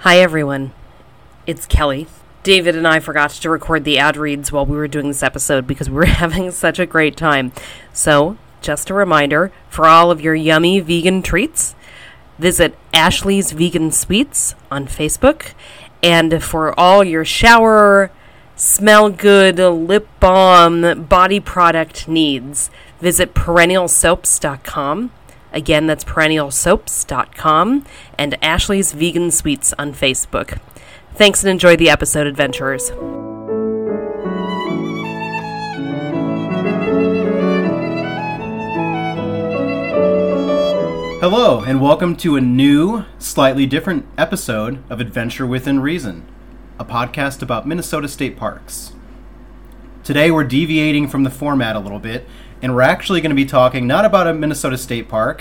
Hi everyone, it's Kelly. David and I forgot to record the ad reads while we were doing this episode because we were having such a great time. So, just a reminder, for all of your yummy vegan treats, visit Ashley's Vegan Sweets on Facebook. And for all your shower, smell good, lip balm, body product needs, visit perennialsoaps.com. Again, that's perennialsoaps.com and Ashley's Vegan Sweets on Facebook. Thanks and enjoy the episode, adventurers. Hello, and welcome to a new, slightly different episode of Adventure Within Reason, a podcast about Minnesota state parks. Today we're deviating from the format a little bit, and we're actually going to be talking not about a Minnesota state park,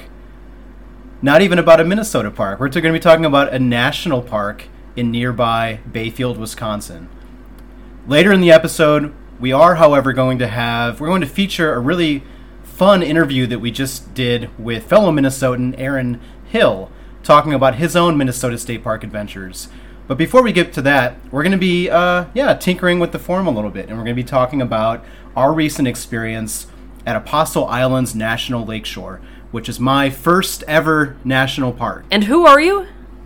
not even about a Minnesota park. We're going to be talking about a national park in nearby Bayfield, Wisconsin. Later in the episode, we are, however, going to feature a really fun interview that we just did with fellow Minnesotan Aaron Hill, talking about his own Minnesota State Park adventures. But before we get to that, we're going to be, tinkering with the form a little bit, and we're going to be talking about our recent experience at Apostle Islands National Lakeshore, which is my first ever national park. And who are you?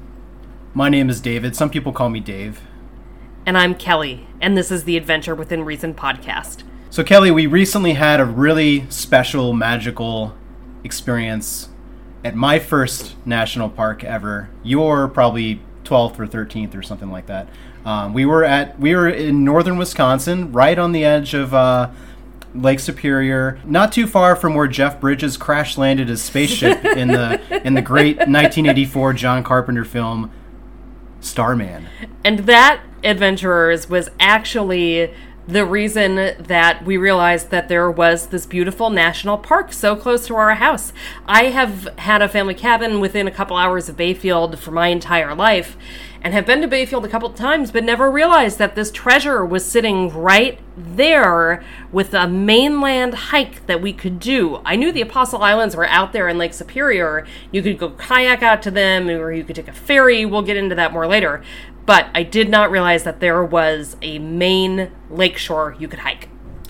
My name is David. Some people call me Dave. And I'm Kelly, and this is the Adventure Within Reason podcast. So Kelly, we recently had a really special, magical experience at my first national park ever. You're probably 12th or 13th or something like that. We were in northern Wisconsin, right on the edge of Lake Superior, not too far from where Jeff Bridges crash landed his spaceship in the great 1984 John Carpenter film Starman. And that, adventurers, was actually the reason that we realized that there was this beautiful national park so close to our house. I have had a family cabin within a couple hours of Bayfield for my entire life, and have been to Bayfield a couple of times, but never realized that this treasure was sitting right there with a mainland hike that we could do. I knew the Apostle Islands were out there in Lake Superior. You could go kayak out to them, or you could take a ferry. We'll get into that more later. But I did not realize that there was a main lakeshore you could hike.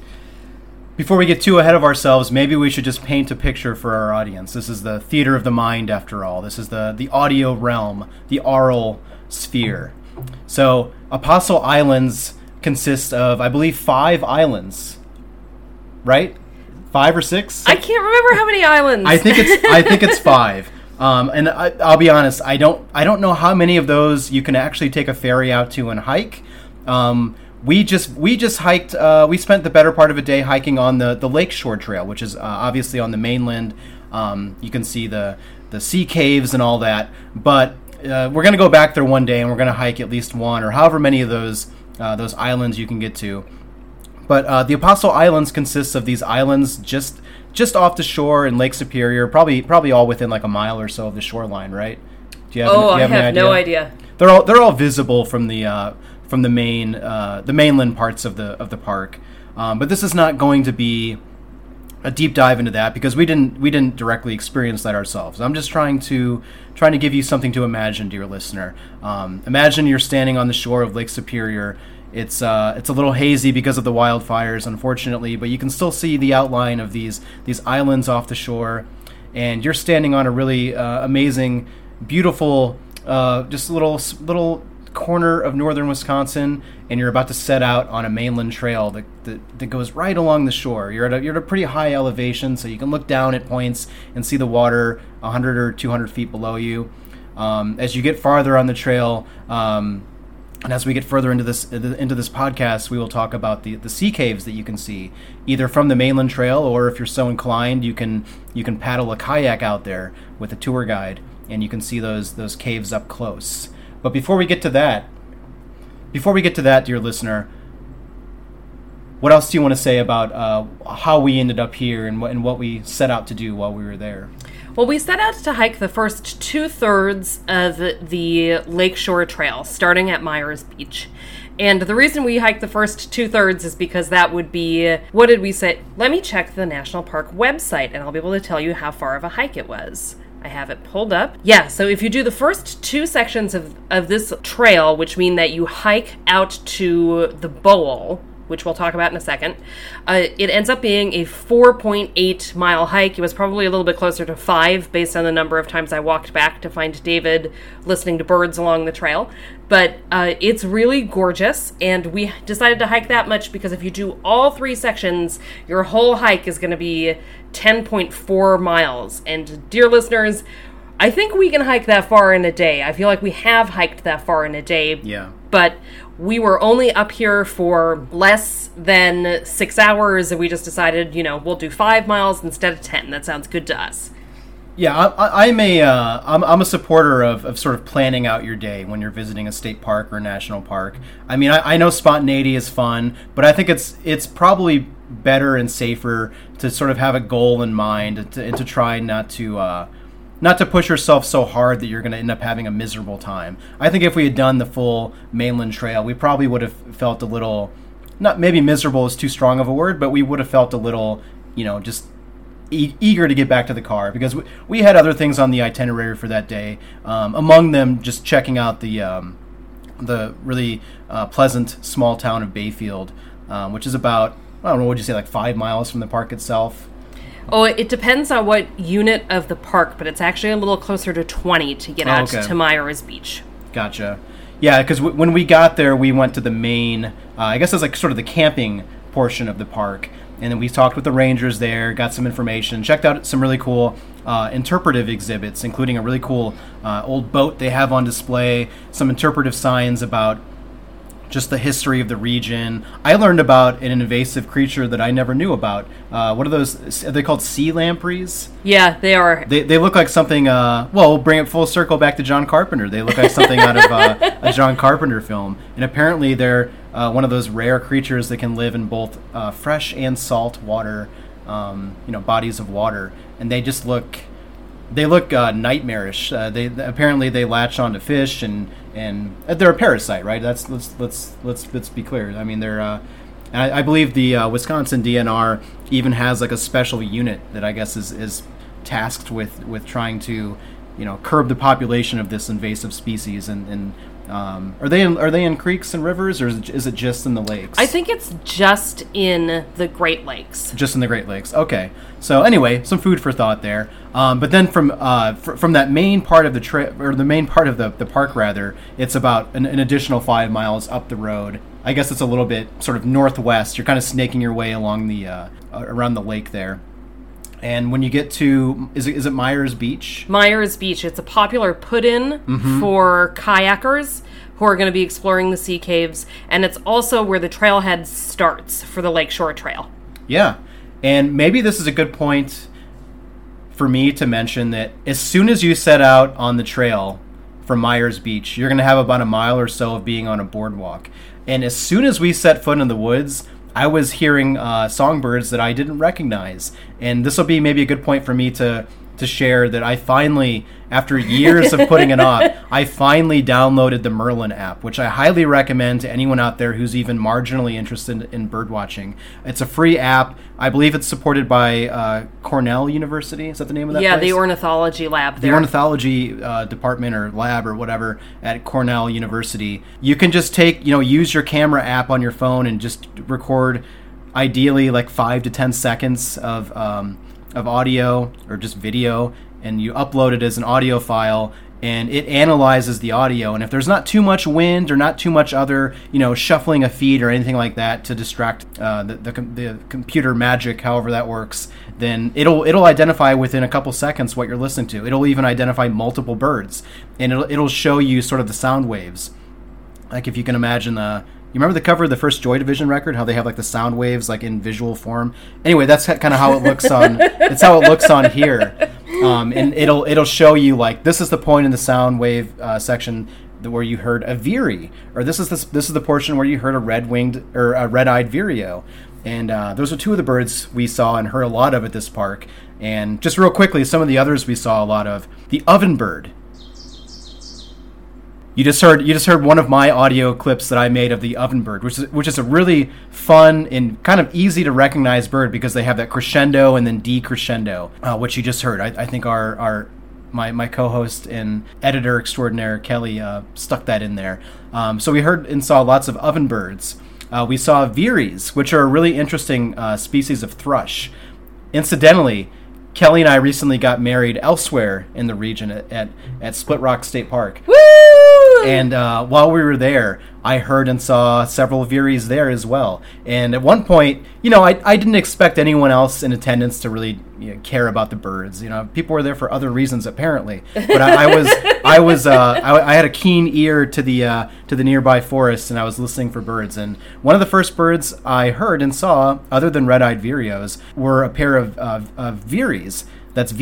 Before we get too ahead of ourselves, maybe we should just paint a picture for our audience. This is the theater of the mind, after all. This is the audio realm, the aural sphere. So, Apostle Islands consists of, I believe, 5 islands, right? 5 or 6? I can't remember how many islands. I think it's 5. And I'll be honest, I don't know how many of those you can actually take a ferry out to and hike. We just hiked. We spent the better part of a day hiking on the Lakeshore Trail, which is obviously on the mainland. You can see the sea caves and all that. But we're going to go back there one day, and we're going to hike at least one or however many of those islands you can get to. But the Apostle Islands consists of these islands just off the shore in Lake Superior, probably all within like a mile or so of the shoreline, right? Do you have I have no idea. They're all visible from the mainland parts of the park, but this is not going to be a deep dive into that because we didn't directly experience that ourselves. I'm just trying to give you something to imagine, dear listener. Imagine you're standing on the shore of Lake Superior. It's a little hazy because of the wildfires, unfortunately, but you can still see the outline of these islands off the shore, and you're standing on a really amazing, beautiful, just little corner of northern Wisconsin, and you're about to set out on a mainland trail that goes right along the shore. You're at a pretty high elevation, so you can look down at points and see the water 100 or 200 feet below you. As you get farther on the trail, and as we get further into this podcast, we will talk about the sea caves that you can see, either from the mainland trail, or if you're so inclined, you can paddle a kayak out there with a tour guide, and you can see those caves up close. But before we get to that, dear listener, what else do you want to say about how we ended up here and what we set out to do while we were there? Well, we set out to hike the first 2/3 of the Lakeshore Trail, starting at Myers Beach. And the reason we hiked the first 2/3 is because that would be, what did we say? Let me check the National Park website, and I'll be able to tell you how far of a hike it was. I have it pulled up. Yeah, so if you do the first 2 sections of this trail, which mean that you hike out to the bowl, which we'll talk about in a second, it ends up being a 4.8 mile hike. It was probably a little bit closer to 5 based on the number of times I walked back to find David listening to birds along the trail. But it's really gorgeous, and we decided to hike that much because if you do all 3 sections, your whole hike is going to be 10.4 miles. And dear listeners, I think we can hike that far in a day. I feel like we have hiked that far in a day. Yeah. But we were only up here for less than 6 hours, and we just decided, we'll do 5 miles instead of 10. That sounds good to us. Yeah, I'm a supporter of sort of planning out your day when you're visiting a state park or a national park. I mean, I know spontaneity is fun, but I think it's probably better and safer to sort of have a goal in mind and to try not to push yourself so hard that you're going to end up having a miserable time. I think if we had done the full mainland trail, we probably would have felt a little, not maybe miserable is too strong of a word, but we would have felt a little, just eager to get back to the car because we had other things on the itinerary for that day. Among them, just checking out the really pleasant small town of Bayfield, which is about, I don't know, would you say like 5 miles from the park itself? Oh, it depends on what unit of the park, but it's actually a little closer to 20 to get out to Myers Beach. Gotcha. Yeah, because when we got there, we went to the main, I guess it's like sort of the camping portion of the park. And then we talked with the rangers there, got some information, checked out some really cool interpretive exhibits, including a really cool old boat they have on display, some interpretive signs about just the history of the region. I learned about an invasive creature that I never knew about. What are those? Are they called sea lampreys? Yeah, they are. They look like something, we'll bring it full circle back to John Carpenter. They look like something out of a John Carpenter film. And apparently they're one of those rare creatures that can live in both fresh and salt water, bodies of water. And they just look nightmarish. They apparently latch onto fish and they're a parasite, right? Let's be clear. I mean, they're I believe the Wisconsin DNR even has like a special unit that I guess is tasked with trying to curb the population of this invasive species. And are they in creeks and rivers, or is it just in the lakes? I think it's just in the Great Lakes. Just in the Great Lakes. Okay. So anyway, some food for thought there. But then from that main part of the trip, or the main part of the park rather, it's about an additional 5 miles up the road. I guess it's a little bit sort of northwest. You're kind of snaking your way along the around the lake there. And when you get to, is it Myers Beach? Myers Beach. It's a popular put-in for kayakers who are going to be exploring the sea caves, and it's also where the trailhead starts for the Lakeshore Trail. Yeah, and maybe this is a good point for me to mention that as soon as you set out on the trail from Myers Beach, you're going to have about a mile or so of being on a boardwalk. And as soon as we set foot in the woods, I was hearing songbirds that I didn't recognize. And this will be maybe a good point for me to share that I finally, after years of putting it off, I finally downloaded the Merlin app, which I highly recommend to anyone out there who's even marginally interested in bird watching. It's a free app. I believe it's supported by Cornell University. Is that the name of that place? Yeah, the ornithology lab there. The ornithology department or lab or whatever at Cornell University. You can just use your camera app on your phone and just record ideally like 5 to 10 seconds of audio or just video, and you upload it as an audio file, and it analyzes the audio. And if there's not too much wind or not too much other, shuffling a feed or anything like that to distract the computer magic, however that works, then it'll identify within a couple seconds what you're listening to. It'll even identify multiple birds, and it'll show you sort of the sound waves. Like if you can imagine you remember the cover of the first Joy Division record? How they have like the sound waves like in visual form. Anyway, that's kind of how it looks on. It's how it looks on here, and it'll show you like this is the point in the sound wave section where you heard a veery, or this is the portion where you heard a red-winged or a red-eyed vireo, and those are two of the birds we saw and heard a lot of at this park. And just real quickly, some of the others we saw a lot of: the ovenbird. You just heard one of my audio clips that I made of the ovenbird, which is a really fun and kind of easy to recognize bird because they have that crescendo and then decrescendo, which you just heard. I think are my co-host and editor extraordinaire Kelly stuck that in there. So we heard and saw lots of ovenbirds. We saw veeries, which are a really interesting species of thrush. Incidentally, Kelly and I recently got married elsewhere in the region at Split Rock State Park. Woo! And while we were there, I heard and saw several veeries there as well. And at one point, I didn't expect anyone else in attendance to really care about the birds. People were there for other reasons apparently. But I had a keen ear to the nearby forest, and I was listening for birds. And one of the first birds I heard and saw, other than red-eyed vireos, were a pair of veeries. That's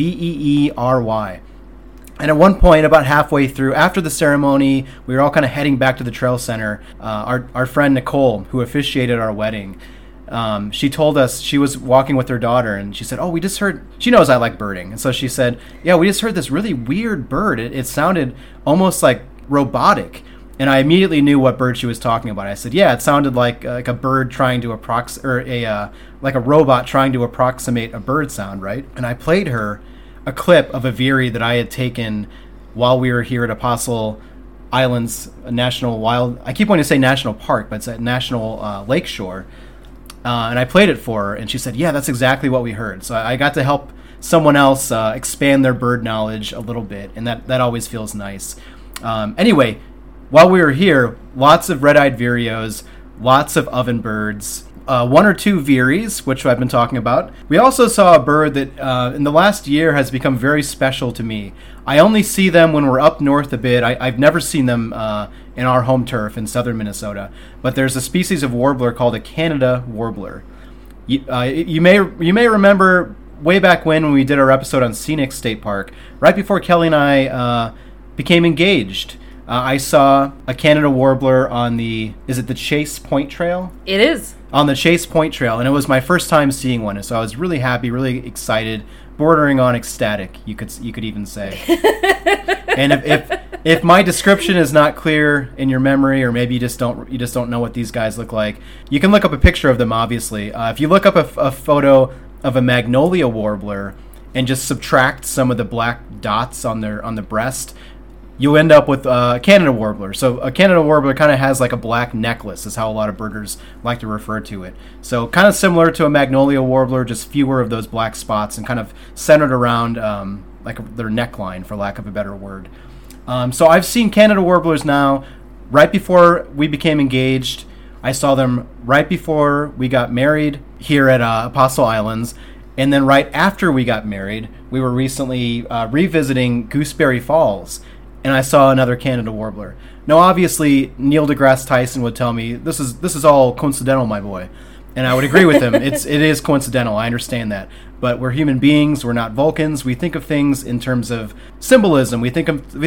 Veery. And at one point, about halfway through, after the ceremony, we were all kind of heading back to the trail center. Our friend Nicole, who officiated our wedding, she told us she was walking with her daughter, and she said, "Oh, we just heard." She knows I like birding, and so she said, "Yeah, we just heard this really weird bird. It sounded almost like robotic." And I immediately knew what bird she was talking about. I said, "Yeah, it sounded like a bird trying to like a robot trying to approximate a bird sound, right?" And I played her a clip of a veery that I had taken while we were here at Apostle Islands National Wild. I keep wanting to say National Park, but it's at National Lakeshore. And I played it for her, and she said, "Yeah, that's exactly what we heard." So I got to help someone else expand their bird knowledge a little bit, and that always feels nice. Anyway, while we were here, lots of red-eyed vireos, lots of ovenbirds, one or two veeries, which I've been talking about. We also saw a bird that in the last year has become very special to me. I only see them when we're up north a bit. I've never seen them in our home turf in southern Minnesota. But there's a species of warbler called a Canada warbler. You may remember way back when we did our episode on Scenic State Park, right before Kelly and I became engaged. I saw a Canada warbler on the Chase Point Trail? It is. On the Chase Point Trail, and it was my first time seeing one, so I was really happy, really excited, bordering on ecstatic, you could even say. And if my description is not clear in your memory, or maybe you just don't know what these guys look like, you can look up a picture of them, obviously. If you look up a photo of a magnolia warbler and just subtract some of the black dots on the breast, you end up with a Canada warbler. So a Canada warbler kind of has like a black necklace, is how a lot of birders like to refer to it. So kind of similar to a magnolia warbler, just fewer of those black spots and kind of centered around like their neckline, for lack of a better word. So I've seen Canada warblers now. Right before we became engaged, I saw them right before we got married here at Apostle Islands. And then right after we got married, we were recently revisiting Gooseberry Falls, and I saw another Canada warbler. Now, obviously, Neil deGrasse Tyson would tell me this is all coincidental, my boy, and I would agree with him. It is coincidental. I understand that, but we're human beings. We're not Vulcans. We think of things in terms of symbolism. We think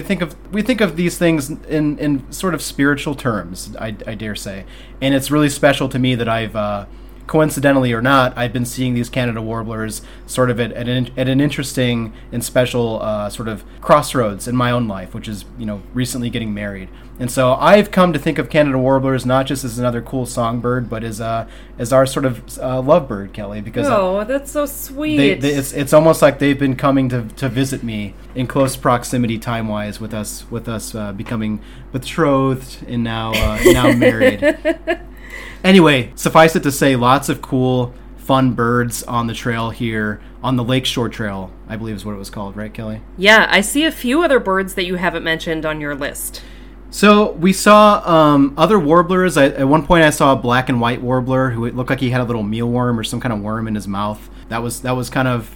of these things in sort of spiritual terms. I dare say, and it's really special to me that I've. Coincidentally or not, I've been seeing these Canada warblers sort of at an interesting and special sort of crossroads in my own life, which is, recently getting married. And so I've come to think of Canada warblers not just as another cool songbird, but as our sort of lovebird, Kelly. Because that's so sweet. It's almost like they've been coming to visit me in close proximity, time-wise, with us becoming betrothed and now married. Anyway, suffice it to say, lots of cool, fun birds on the trail here, on the Lakeshore Trail, I believe is what it was called, right, Kelly? Yeah, I see a few other birds that you haven't mentioned on your list. So we saw other warblers. At one point I saw a black and white warbler who it looked like he had a little mealworm or some kind of worm in his mouth. That was kind of,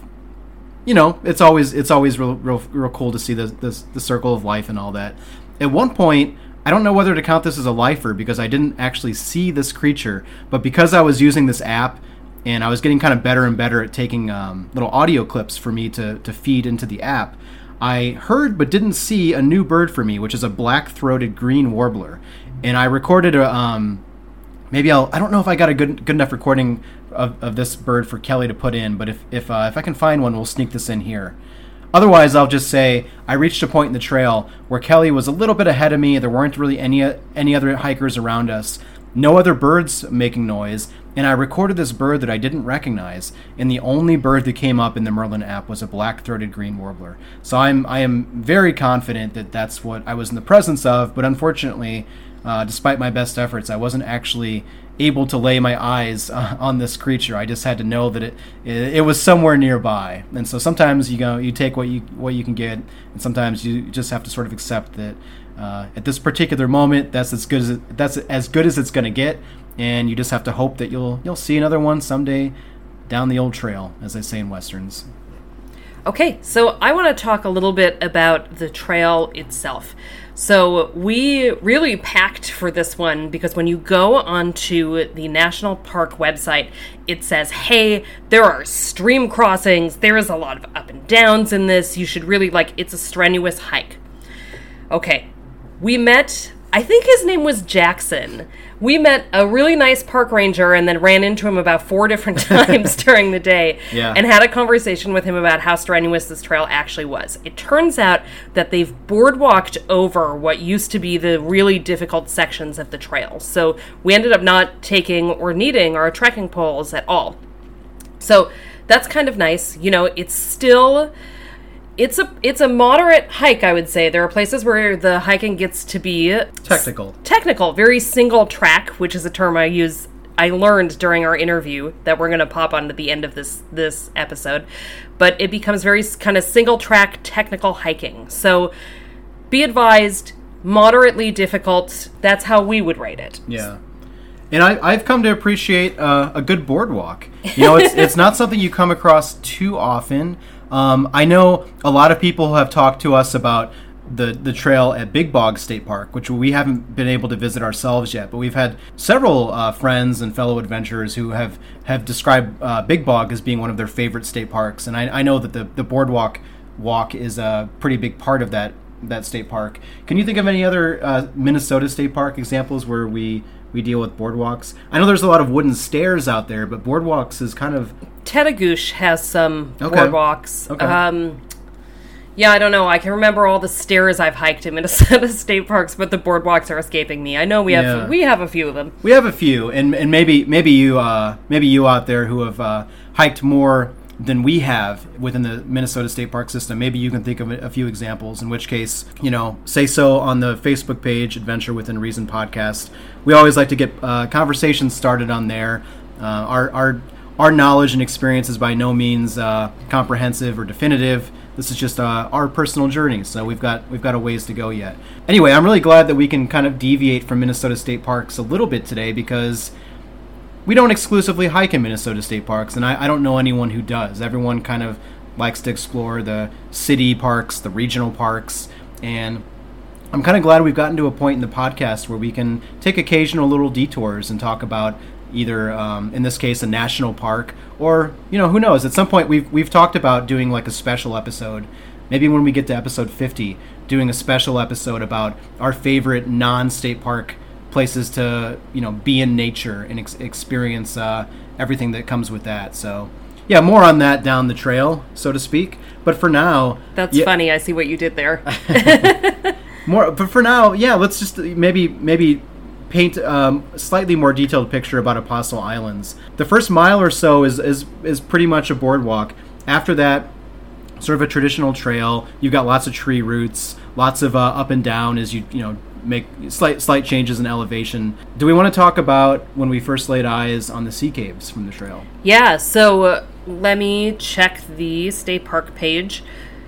it's always real cool to see the circle of life and all that. At one point, I don't know whether to count this as a lifer because I didn't actually see this creature, but because I was using this app and I was getting kind of better and better at taking little audio clips for me to feed into the app, I heard but didn't see a new bird for me, which is a black-throated green warbler. And I recorded I don't know if I got a good enough recording of this bird for Kelly to put in, but if I can find one, we'll sneak this in here. Otherwise, I'll just say I reached a point in the trail where Kelly was a little bit ahead of me. There weren't really any other hikers around us. No other birds making noise. and I recorded this bird that I didn't recognize, and the only bird that came up in the Merlin app was a black-throated green warbler. So I am very confident that that's what I was in the presence of, but unfortunately, despite my best efforts, I wasn't actually able to lay my eyes on this creature. I just had to know that it was somewhere nearby. And so sometimes you take what you can get, and sometimes you just have to sort of accept that at this particular moment, that's as good as it's going to get, and you just have to hope that you'll see another one someday down the old trail, as they say in Westerns. Okay, so I want to talk a little bit about the trail itself. So we really packed for this one because when you go onto the National Park website, it says, hey, there are stream crossings, there is a lot of up and downs in this, you should really, it's a strenuous hike. Okay, we met, I think his name was Jackson. We met a really nice park ranger and then ran into him about 4 different times during the day and had a conversation with him about how strenuous this trail actually was. It turns out that they've boardwalked over what used to be the really difficult sections of the trail. So we ended up not taking or needing our trekking poles at all. So that's kind of nice. It's still... It's a moderate hike, I would say. There are places where the hiking gets to be... Technical, very single track, which is a term I learned during our interview that we're going to pop on at the end of this episode. But it becomes very kind of single track technical hiking. So be advised, moderately difficult. That's how we would rate it. Yeah. And I've come to appreciate a good boardwalk. It's not something you come across too often. I know a lot of people have talked to us about the trail at Big Bog State Park, which we haven't been able to visit ourselves yet, but we've had several friends and fellow adventurers who have described Big Bog as being one of their favorite state parks, and I know that the boardwalk walk is a pretty big part of that state park. Can you think of any other Minnesota state park examples where we deal with boardwalks? I know there's a lot of wooden stairs out there, but boardwalks is kind of... Tedagoosh has some boardwalks. Okay. Yeah, I don't know. I can remember all the stairs I've hiked in Minnesota state parks, but the boardwalks are escaping me. I know we have a few of them. We have a few, and maybe you out there who have hiked more than we have within the Minnesota State Park system. Maybe you can think of a few examples, in which case, say so on the Facebook page, Adventure Within Reason Podcast. We always like to get conversations started on there. Our knowledge and experience is by no means comprehensive or definitive. This is just our personal journey, so we've got a ways to go yet. Anyway, I'm really glad that we can kind of deviate from Minnesota State Parks a little bit today, because we don't exclusively hike in Minnesota State Parks, and I don't know anyone who does. Everyone kind of likes to explore the city parks, the regional parks, and I'm kind of glad we've gotten to a point in the podcast where we can take occasional little detours and talk about either, in this case, a national park, or, who knows, at some point we've talked about doing like a special episode, maybe when we get to episode 50, doing a special episode about our favorite non-state park places to be in nature and experience everything that comes with that. So yeah, more on that down the trail, so to speak, but for now... That's funny. I see what you did there. But for now, let's just maybe paint a slightly more detailed picture about Apostle Islands. The first mile or so is pretty much a boardwalk. After that, sort of a traditional trail. You've got lots of tree roots, lots of up and down as you make slight changes in elevation. Do we want to talk about when we first laid eyes on the sea caves from the trail? Yeah, so let me check the state park page.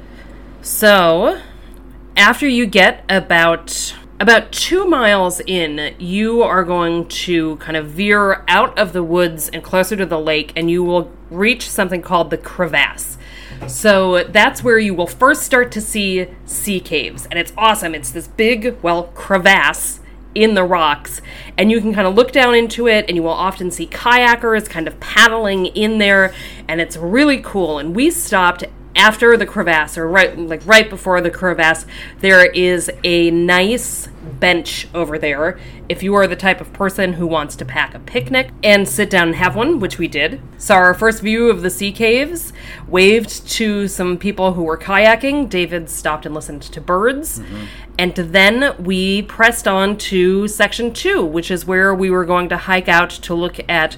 So after you get about 2 miles in, you are going to kind of veer out of the woods and closer to the lake, and you will reach something called the crevasse. So that's where you will first start to see sea caves, and it's awesome. It's this big, crevasse in the rocks, and you can kind of look down into it, and you will often see kayakers kind of paddling in there, and it's really cool. And we stopped after the crevasse, or right before the crevasse. There is a nice bench over there if you are the type of person who wants to pack a picnic and sit down and have one, which we did. Saw our first view of the sea caves, waved to some people who were kayaking. David stopped and listened to birds. Mm-hmm. And then we pressed on to section 2, which is where we were going to hike out to look at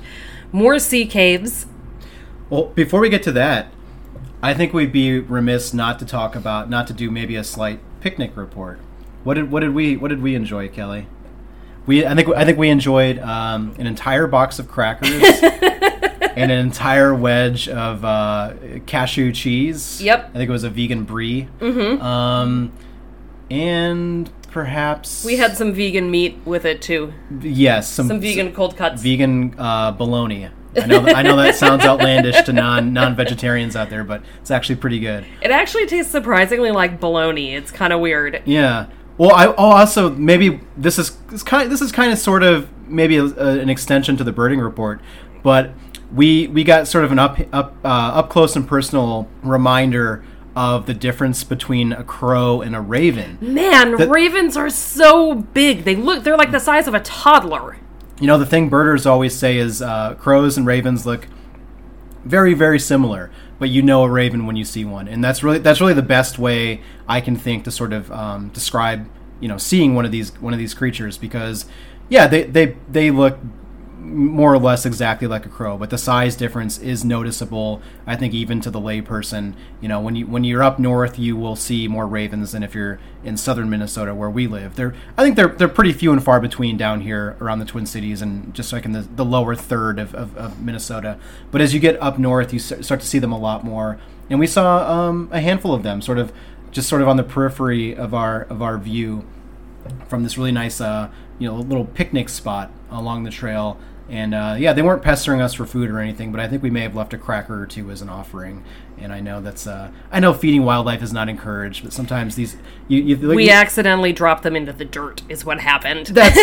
more sea caves. Well, before we get to that, I think we'd be remiss not to do maybe a slight picnic report. What did we enjoy, Kelly? I think we enjoyed an entire box of crackers and an entire wedge of cashew cheese. Yep. I think it was a vegan brie. Mm-hmm. And perhaps we had some vegan meat with it too. Yes, some vegan cold cuts. Vegan bologna. I know that sounds outlandish to non-vegetarians out there, but it's actually pretty good. It actually tastes surprisingly like bologna. It's kind of weird. Yeah. Well, also maybe this is kind of sort of maybe an extension to the birding report, but we got sort of an up close and personal reminder of the difference between a crow and a raven. Man, ravens are so big. They're like the size of a toddler. You know, the thing birders always say is crows and ravens look very, very similar, but you know a raven when you see one, and that's really the best way I can think to sort of describe, you know, seeing one of these creatures, because yeah, they look more or less exactly like a crow, but the size difference is noticeable, I think, even to the layperson. You know, when you're up north, you will see more ravens than if you're in southern Minnesota where we live. I think they're pretty few and far between down here around the Twin Cities and just like in the lower third of Minnesota. But as you get up north, you start to see them a lot more. And we saw a handful of them sort of on the periphery of our view from this really nice little picnic spot along the trail. And they weren't pestering us for food or anything, but I think we may have left a cracker or two as an offering. And I know I know feeding wildlife is not encouraged, but sometimes these we accidentally dropped them into the dirt is what happened. That's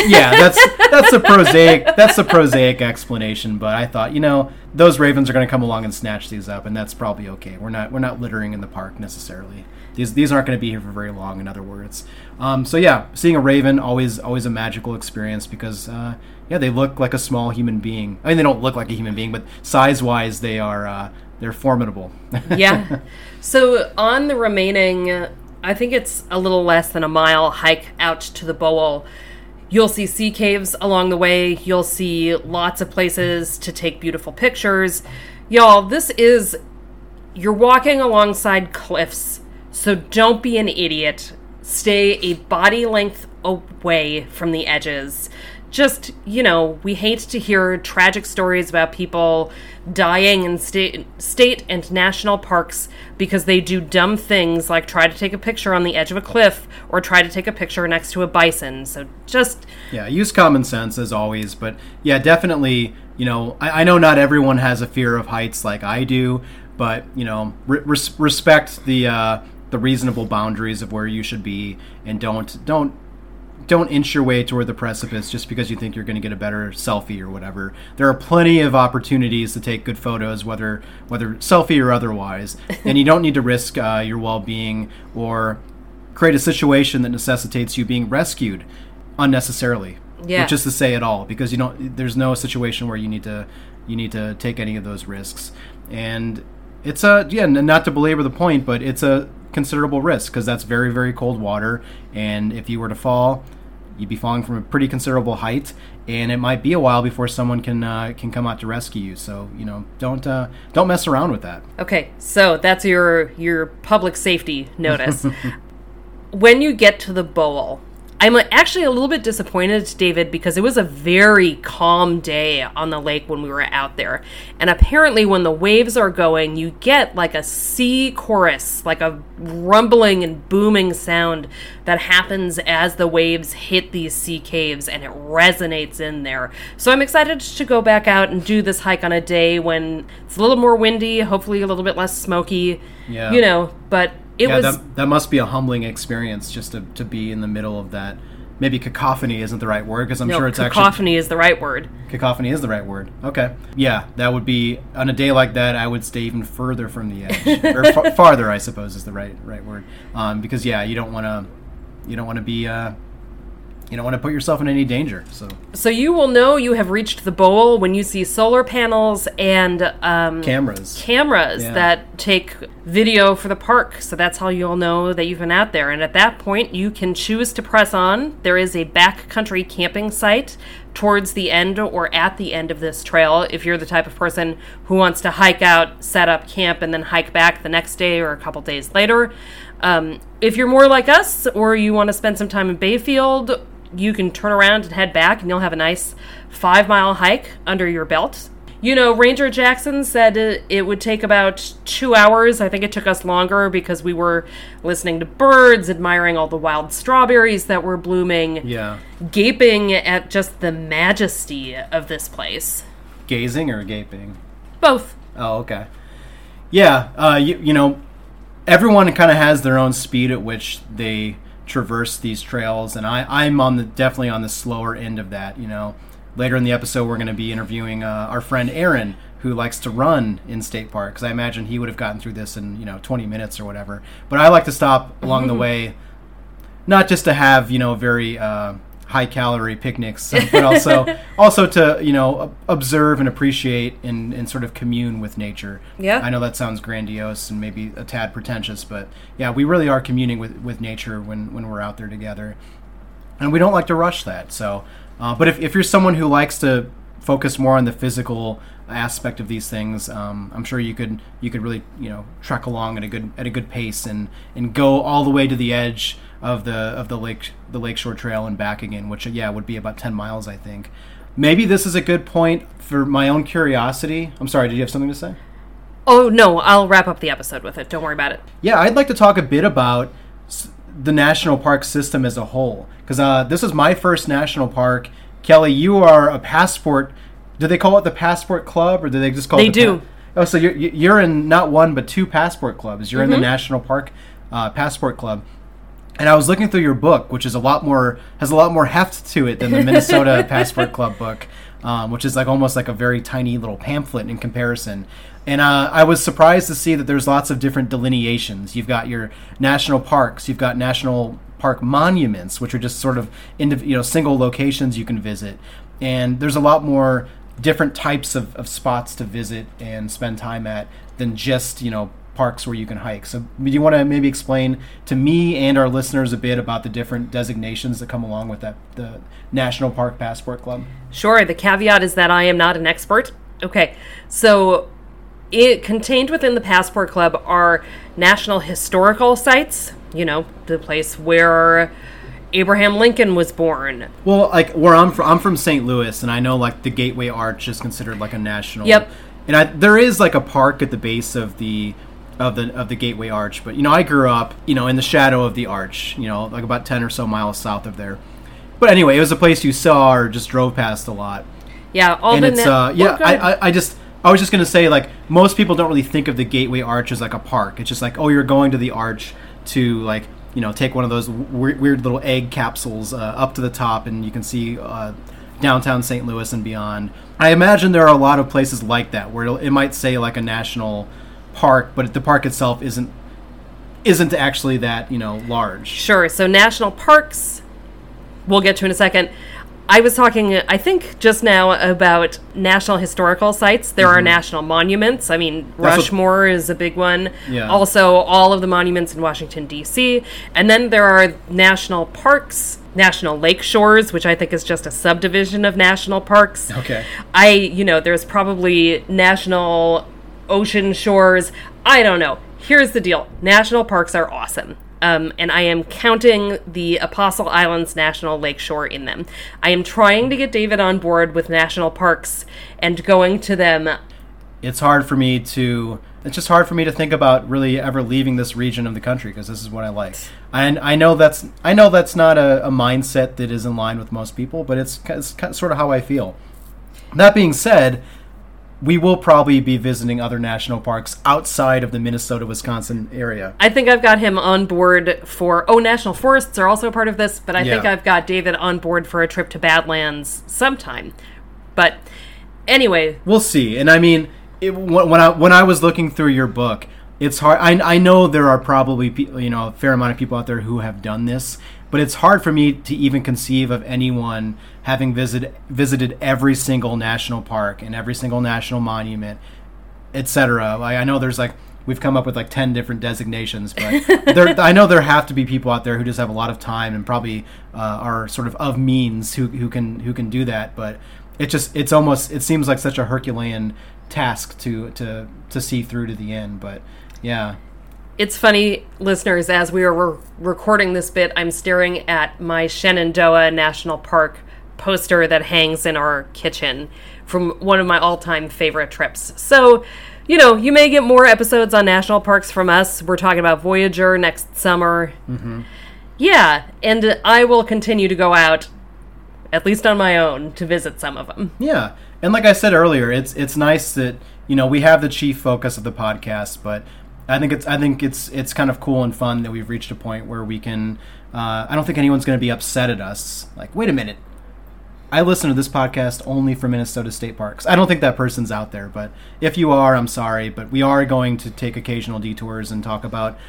the prosaic explanation. But I thought, you know, those ravens are going to come along and snatch these up, and that's probably okay. We're not littering in the park necessarily. These aren't going to be here for very long, in other words. Seeing a raven always a magical experience because they look like a small human being. I mean, they don't look like a human being, but size-wise, they're formidable. Yeah. So on the remaining, I think it's a little less than a mile hike out to the bowl, you'll see sea caves along the way. You'll see lots of places to take beautiful pictures. Y'all, you're walking alongside cliffs, so don't be an idiot. Stay a body length away from the edges. Just, you know, we hate to hear tragic stories about people dying in state and national parks because they do dumb things like try to take a picture on the edge of a cliff or try to take a picture next to a bison. So just... Yeah, use common sense as always. But yeah, definitely, you know, I know not everyone has a fear of heights like I do, but, you know, respect the reasonable boundaries of where you should be, and don't inch your way toward the precipice just because you think you're going to get a better selfie or whatever. There are plenty of opportunities to take good photos, whether selfie or otherwise, and you don't need to risk your well-being or create a situation that necessitates you being rescued unnecessarily. Yeah. Which is to say at all, because there's no situation where you need to take any of those risks. And it's not to belabor the point, but it's a considerable risk because that's very, very cold water, and if you were to fall, you'd be falling from a pretty considerable height, and it might be a while before someone can come out to rescue you. So, you know, don't mess around with that. Okay, so that's your public safety notice. When you get to the bowl, I'm actually a little bit disappointed, David, because it was a very calm day on the lake when we were out there. And apparently when the waves are going, you get like a sea chorus, like a rumbling and booming sound that happens as the waves hit these sea caves, and it resonates in there. So I'm excited to go back out and do this hike on a day when it's a little more windy, hopefully a little bit less smoky, you know, but... That must be a humbling experience just to be in the middle of that. Maybe cacophony isn't the right word, because I'm sure it's cacophony is the right word. Cacophony is the right word. Okay. Yeah, that would be, on a day like that, I would stay even further from the edge. Or farther, I suppose, is the right word. Because, yeah, you don't want to be you don't want to put yourself in any danger. So you will know you have reached the bowl when you see solar panels and cameras that take video for the park. So that's how you'll know that you've been out there. And at that point, you can choose to press on. There is a backcountry camping site towards the end or at the end of this trail if you're the type of person who wants to hike out, set up camp, and then hike back the next day or a couple days later. If you're more like us or you want to spend some time in Bayfield, you can turn around and head back and you'll have a nice 5-mile hike under your belt. You know, Ranger Jackson said it would take about 2 hours. I think it took us longer because we were listening to birds, admiring all the wild strawberries that were blooming, gaping at just the majesty of this place. Gazing or gaping? Both. Oh, okay. Yeah, you know, everyone kind of has their own speed at which they traverse these trails, and I'm definitely on the slower end of that. You know, later in the episode we're going to be interviewing our friend Aaron, who likes to run in state park, because I imagine he would have gotten through this in 20 minutes or whatever. But I like to stop along the way, not just to have very high calorie picnics, but also to observe and appreciate and sort of commune with nature. Yeah, I know that sounds grandiose and maybe a tad pretentious, but yeah, we really are communing with nature when we're out there together, and we don't like to rush that. So, but if you're someone who likes to focus more on the physical aspect of these things, I'm sure you could really trek along at a good pace and go all the way to the edge of the Lakeshore Trail and back again, which would be about 10 miles, I think. Maybe this is a good point for my own curiosity. I'm sorry, did you have something to say? Oh, no, I'll wrap up the episode with it. Don't worry about it. Yeah, I'd like to talk a bit about the national park system as a whole, because this is my first national park. Kelly, you are a passport. Do they call it the Passport Club, or do they just call it? They do. So you're in not one but two passport clubs. You're in the National Park Passport Club. And I was looking through your book, which has a lot more heft to it than the Minnesota Passport Club book, which is almost like a very tiny little pamphlet in comparison. And I was surprised to see that there's lots of different delineations. You've got your national parks, you've got national park monuments, which are just sort of single locations you can visit, and there's a lot more different types of spots to visit and spend time at than just parks where you can hike. So do you want to maybe explain to me and our listeners a bit about the different designations that come along with the National Park Passport Club? Sure. The caveat is that I am not an expert. Okay. So it contained within the Passport Club are national historical sites, the place where Abraham Lincoln was born. Well, where I'm from St. Louis, and I know the Gateway Arch is considered a national. Yep. And there is a park at the base of the Gateway Arch, but I grew up in the shadow of the arch, about 10 or so miles south of there. But anyway, it was a place you saw or just drove past a lot. Yeah, I was just gonna say, most people don't really think of the Gateway Arch as a park. It's just you're going to the arch to take one of those weird little egg capsules up to the top, and you can see downtown St. Louis and beyond. I imagine there are a lot of places like that where it might say a national park, but the park itself isn't actually that large. Sure. So national parks, we'll get to in a second. I was talking, I think, just now about national historical sites. There are national monuments. I mean, Rushmore is a big one. Yeah. Also, all of the monuments in Washington, D.C. And then there are national parks, national lake shores, which I think is just a subdivision of national parks. Okay. There's probably national ocean shores. I don't know. Here's the deal. National parks are awesome. And I am counting the Apostle Islands National Lakeshore in them. I am trying to get David on board with national parks and going to them. It's just hard for me to think about really ever leaving this region of the country, because this is what I like. And I know that's not a mindset that is in line with most people, but it's sort of how I feel. That being said, we will probably be visiting other national parks outside of the Minnesota-Wisconsin area. I think I've got him on board for... national forests are also part of this, but I think I've got David on board for a trip to Badlands sometime. But anyway... We'll see. And I mean, when I was looking through your book, it's hard. I know there are probably a fair amount of people out there who have done this, but it's hard for me to even conceive of anyone having visited every single national park and every single national monument, etc. Like, I know there's like, we've come up with like 10 different designations, but I know there have to be people out there who just have a lot of time and probably are sort of means who can do that. But it seems like such a Herculean task to see through to the end. But yeah. It's funny, listeners, as we are recording this bit, I'm staring at my Shenandoah National Park poster that hangs in our kitchen from one of my all-time favorite trips. So, you may get more episodes on national parks from us. We're talking about Voyager next summer. Mm-hmm. Yeah, and I will continue to go out, at least on my own, to visit some of them. Yeah, and like I said earlier, it's nice that, we have the chief focus of the podcast, but I think it's kind of cool and fun that we've reached a point where we can. I don't think anyone's going to be upset at us. Like, wait a minute, I listen to this podcast only for Minnesota State Parks. I don't think that person's out there, but if you are, I'm sorry. But we are going to take occasional detours and talk about,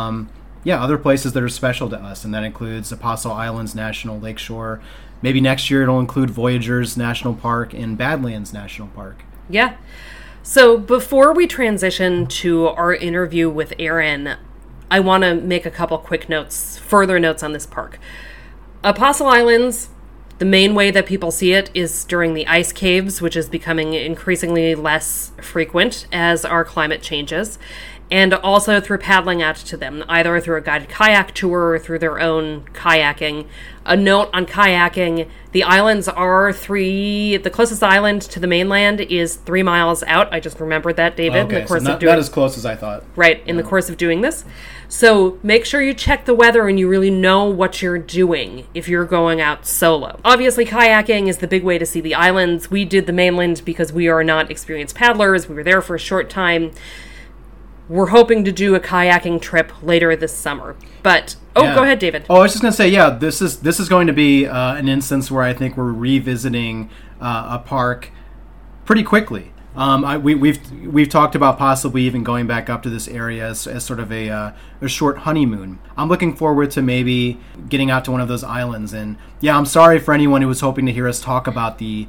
other places that are special to us, and that includes Apostle Islands National Lakeshore. Maybe next year it'll include Voyagers National Park and Badlands National Park. Yeah. So before we transition to our interview with Aaron, I want to make a couple quick further notes on this park. Apostle Islands, the main way that people see it is during the ice caves, which is becoming increasingly less frequent as our climate changes, and also through paddling out to them, either through a guided kayak tour or through their own kayaking. A note on kayaking, the islands are the closest island to the mainland is 3 miles out. I just remembered that, David. Okay, in the course of doing, not as close as I thought. Right, in the course of doing this. So make sure you check the weather and you really know what you're doing if you're going out solo. Obviously, kayaking is the big way to see the islands. We did the mainland because we are not experienced paddlers. We were there for a short time. We're hoping to do a kayaking trip later this summer. But, Go ahead, David. Oh, I was just going to say, this is going to be an instance where I think we're revisiting a park pretty quickly. We've talked about possibly even going back up to this area as sort of a short honeymoon. I'm looking forward to maybe getting out to one of those islands. And I'm sorry for anyone who was hoping to hear us talk about the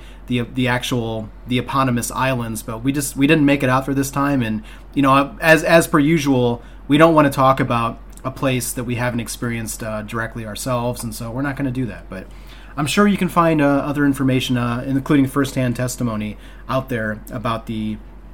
eponymous islands, but we didn't make it out for this time. And as per usual, we don't want to talk about a place that we haven't experienced directly ourselves, and so we're not going to do that. But I'm sure you can find other information, including firsthand testimony, out there about the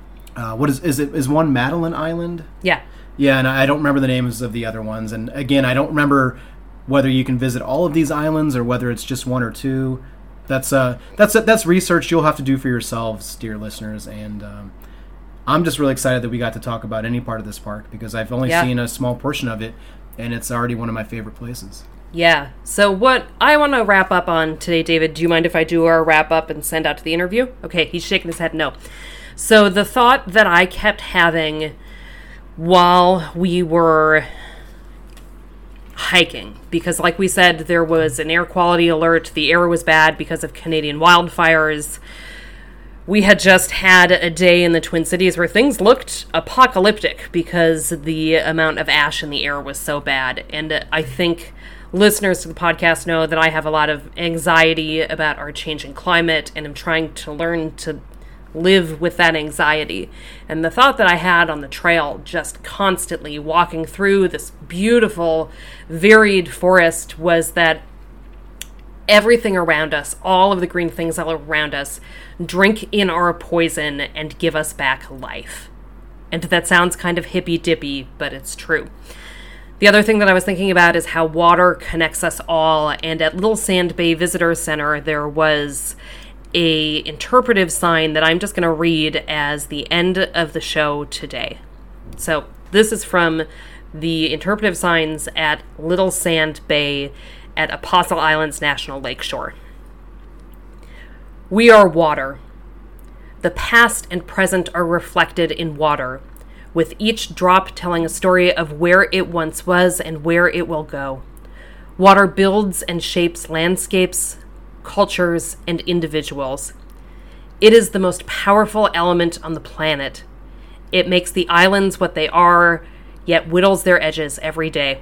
is one Madeline Island? Yeah. Yeah, and I don't remember the names of the other ones. And again, I don't remember whether you can visit all of these islands or whether it's just one or two. That's research you'll have to do for yourselves, dear listeners. And I'm just really excited that we got to talk about any part of this park because I've only seen a small portion of it, and it's already one of my favorite places. Yeah. So what I want to wrap up on today, David, do you mind if I do our wrap up and send out to the interview? Okay, he's shaking his head no. So the thought that I kept having while we were hiking, because like we said, there was an air quality alert. The air was bad because of Canadian wildfires. We had just had a day in the Twin Cities where things looked apocalyptic because the amount of ash in the air was so bad. And I think listeners to the podcast know that I have a lot of anxiety about our changing climate, and I'm trying to learn to live with that anxiety. And the thought that I had on the trail, just constantly walking through this beautiful, varied forest, was that everything around us, all of the green things all around us, drink in our poison and give us back life. And that sounds kind of hippy-dippy, but it's true. The other thing that I was thinking about is how water connects us all, and at Little Sand Bay Visitor Center, there was a interpretive sign that I'm just going to read as the end of the show today. So this is from the interpretive signs at Little Sand Bay at Apostle Islands National Lakeshore. We are water. The past and present are reflected in water, with each drop telling a story of where it once was and where it will go. Water builds and shapes landscapes, cultures, and individuals. It is the most powerful element on the planet. It makes the islands what they are, yet whittles their edges every day.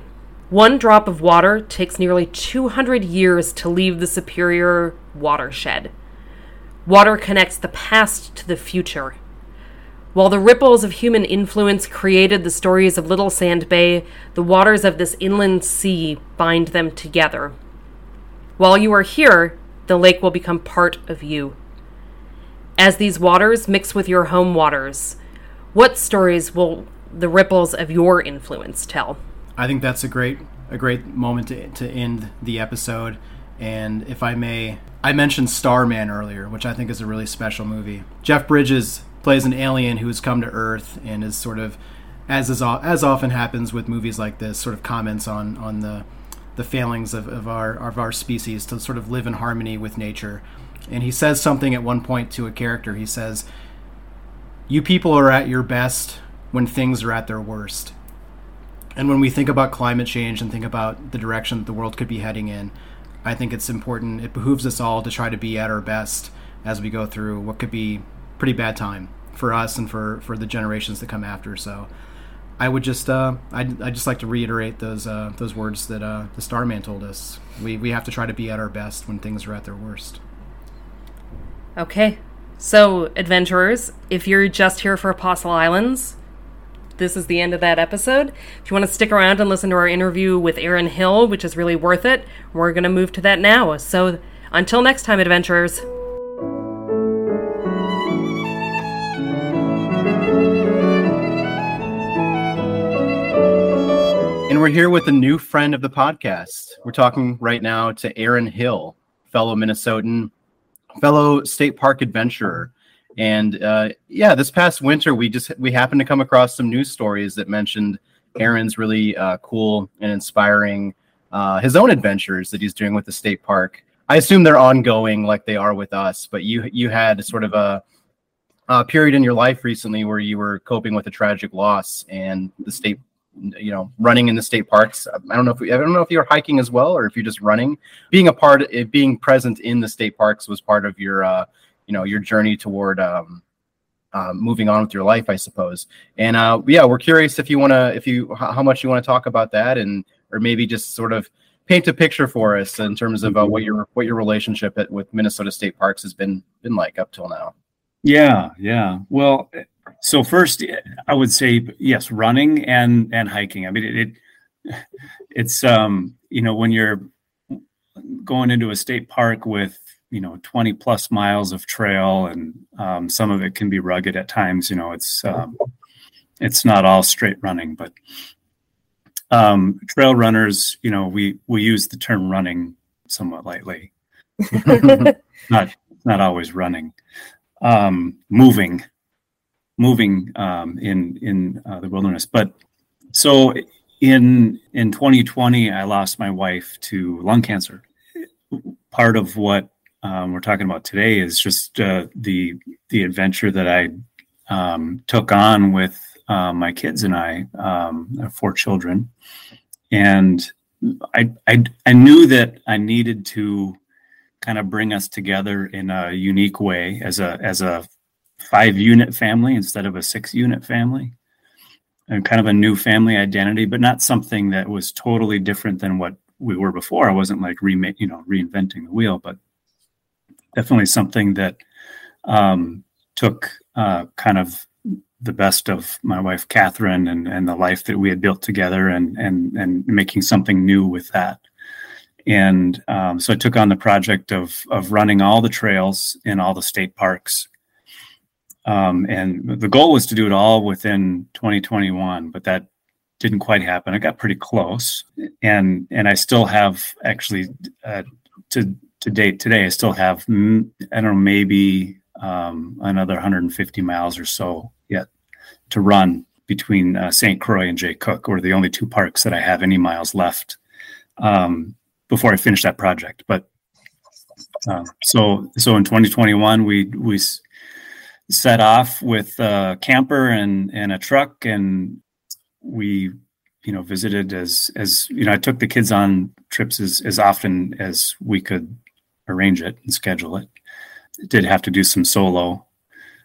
One drop of water takes nearly 200 years to leave the Superior watershed. Water connects the past to the future. While the ripples of human influence created the stories of Little Sand Bay, the waters of this inland sea bind them together. While you are here, the lake will become part of you. As these waters mix with your home waters, what stories will the ripples of your influence tell? I think that's a great moment to end the episode. And if I may, I mentioned Starman earlier, which I think is a really special movie. Jeff Bridges plays an alien who has come to Earth and is sort of, as often happens with movies like this, sort of comments on the failings of our species to sort of live in harmony with nature. And he says something at one point to a character. He says, "You people are at your best when things are at their worst." And when we think about climate change and think about the direction that the world could be heading in, I think it's important, it behooves us all to try to be at our best as we go through what could be a pretty bad time for us and for the generations that come after. So I would just, I'd just like to reiterate those words that the Starman told us. We have to try to be at our best when things are at their worst. Okay, so adventurers, if you're just here for Apostle Islands, this is the end of that episode. If you want to stick around and listen to our interview with Aaron Hill, which is really worth it, we're going to move to that now. So until next time, adventurers. And we're here with a new friend of the podcast. We're talking right now to Aaron Hill, fellow Minnesotan, fellow state park adventurer. And this past winter, we happened to come across some news stories that mentioned Aaron's really cool and inspiring his own adventures that he's doing with the state park. I assume they're ongoing like they are with us, but you had sort of a period in your life recently where you were coping with a tragic loss, and the state, running in the state parks. I don't know if you're hiking as well, or if you're just running. Being present in the state parks was part of your your journey toward moving on with your life, I suppose. And we're curious how much you want to talk about that, or maybe just sort of paint a picture for us in terms of what your relationship with Minnesota State Parks has been like up till now. Yeah. Well, so first I would say yes, running and hiking. I mean, it's when you're going into a state park with 20 plus miles of trail, and some of it can be rugged at times. It's not all straight running, but trail runners, we use the term running somewhat lightly. not always running. Moving in the wilderness. But so in 2020, I lost my wife to lung cancer. Part of what we're talking about today is just the adventure that I took on with my kids and I have 4 children, and I knew that I needed to kind of bring us together in a unique way as a 5-unit family instead of a 6-unit family, and kind of a new family identity, but not something that was totally different than what we were before. I wasn't like reinventing the wheel, but definitely something that took kind of the best of my wife, Catherine, and the life that we had built together, and making something new with that. And so I took on the project of running all the trails in all the state parks. And the goal was to do it all within 2021, but that didn't quite happen. I got pretty close, and I still have actually to date today, I still have, maybe another 150 miles or so yet to run between St. Croix and Jay Cook, or the only 2 parks that I have any miles left before I finish that project. But so in 2021, we set off with a camper and a truck, and we visited as I took the kids on trips as often as we could arrange it and schedule it. Did have to do some solo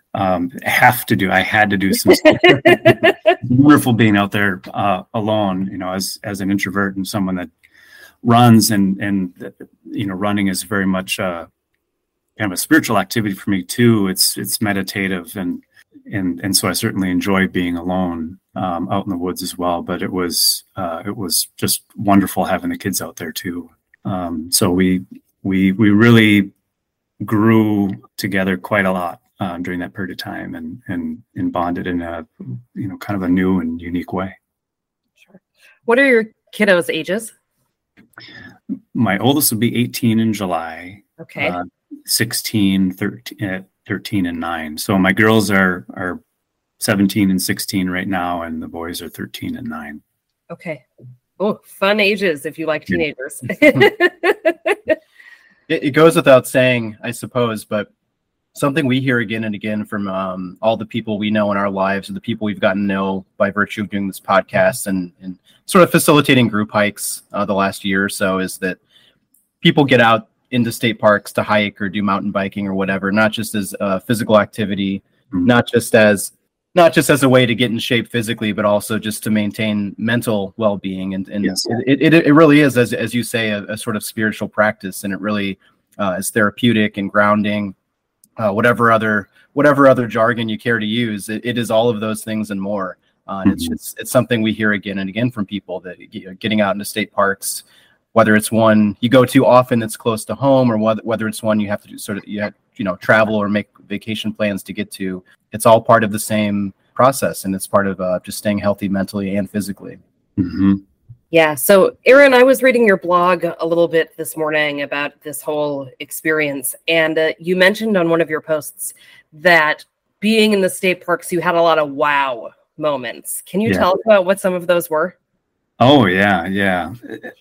I had to do some stuff. Wonderful being out there alone, as an introvert and someone that runs and running is very much kind of a spiritual activity for me too. It's meditative and so I certainly enjoy being alone out in the woods as well. But it was just wonderful having the kids out there too. So we really grew together quite a lot during that period of time and bonded in a kind of a new and unique way. Sure. What are your kiddos' ages? My oldest will be 18 in July. Okay. 16, 13 and 9. So my girls are 17 and 16 right now, and the boys are 13 and 9. Okay. Oh, fun ages if you like teenagers. It goes without saying, I suppose, but something we hear again and again from all the people we know in our lives, and the people we've gotten to know by virtue of doing this podcast and sort of facilitating group hikes the last year or so, is that people get out into state parks to hike or do mountain biking or whatever, not just as a physical activity, not just as a way to get in shape physically, but also just to maintain mental well-being. And yes. it really is, as you say, a sort of spiritual practice, and it really is therapeutic and grounding. Whatever other jargon you care to use, it is all of those things and more. And it's something we hear again and again from people, that getting out into state parks, whether it's one you go to often that's close to home, or whether it's one you have to do travel or make vacation plans to get to, it's all part of the same process, and it's part of just staying healthy mentally and physically. Mm-hmm. Yeah. So, Aaron, I was reading your blog a little bit this morning about this whole experience, and you mentioned on one of your posts that being in the state parks, you had a lot of wow moments. Can you tell us about what some of those were? Oh, yeah.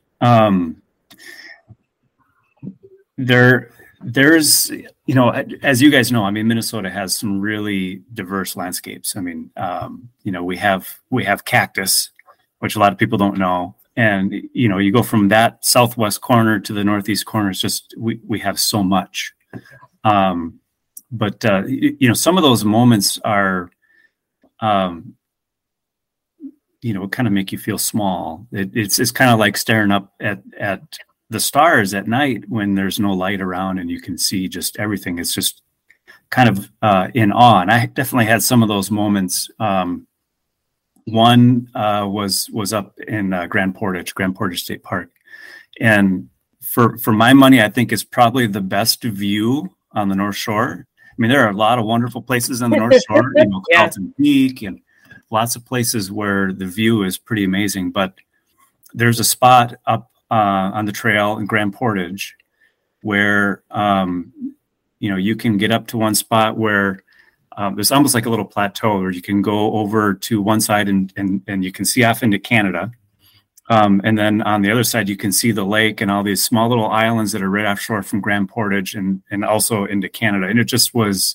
There's, as you guys know, I mean, Minnesota has some really diverse landscapes. I mean, we have cactus, which a lot of people don't know. And, you go from that southwest corner to the northeast corner. It's just, we have so much. But some of those moments are, kind of make you feel small. It's kind of like staring up at the stars at night when there's no light around and you can see just everything. It's just kind of in awe. And I definitely had some of those moments. One was up in Grand Portage State Park. And for my money, I think it's probably the best view on the North Shore. I mean, there are a lot of wonderful places on the North Shore, Carlton Peak and lots of places where the view is pretty amazing. But there's a spot up on the trail in Grand Portage where, you can get up to one spot where there's almost like a little plateau where you can go over to one side and you can see off into Canada. And then on the other side, you can see the lake and all these small little islands that are right offshore from Grand Portage and also into Canada. And it just was,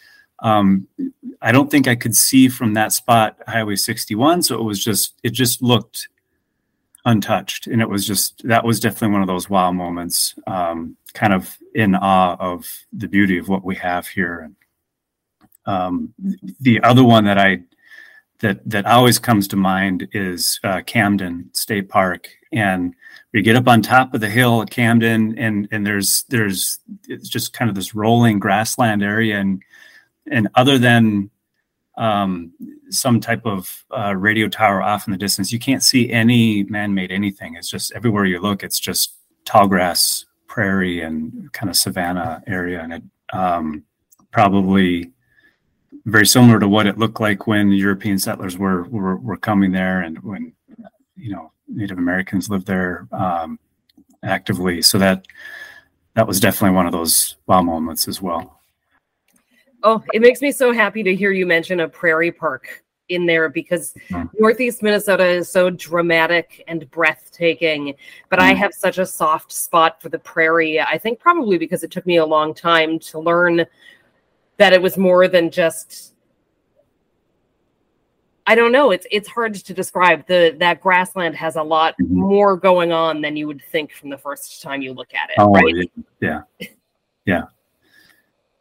I don't think I could see from that spot Highway 61. So it just looked untouched. And that was definitely one of those wow moments, kind of in awe of the beauty of what we have here. And the other one that always comes to mind is Camden State Park. And we get up on top of the hill at Camden and there's it's just kind of this rolling grassland area. And other than some type of radio tower off in the distance, you can't see any man-made anything. It's just everywhere you look, it's just tall grass, prairie, and kind of savanna area. And it probably very similar to what it looked like when European settlers were coming there and when, Native Americans lived there actively. So that was definitely one of those wow moments as well. Oh, it makes me so happy to hear you mention a prairie park in there because Northeast Minnesota is so dramatic and breathtaking, but I have such a soft spot for the prairie. I think probably because it took me a long time to learn that it was more than just, I don't know, it's hard to describe. That grassland has a lot more going on than you would think from the first time you look at it. Oh, right? Yeah.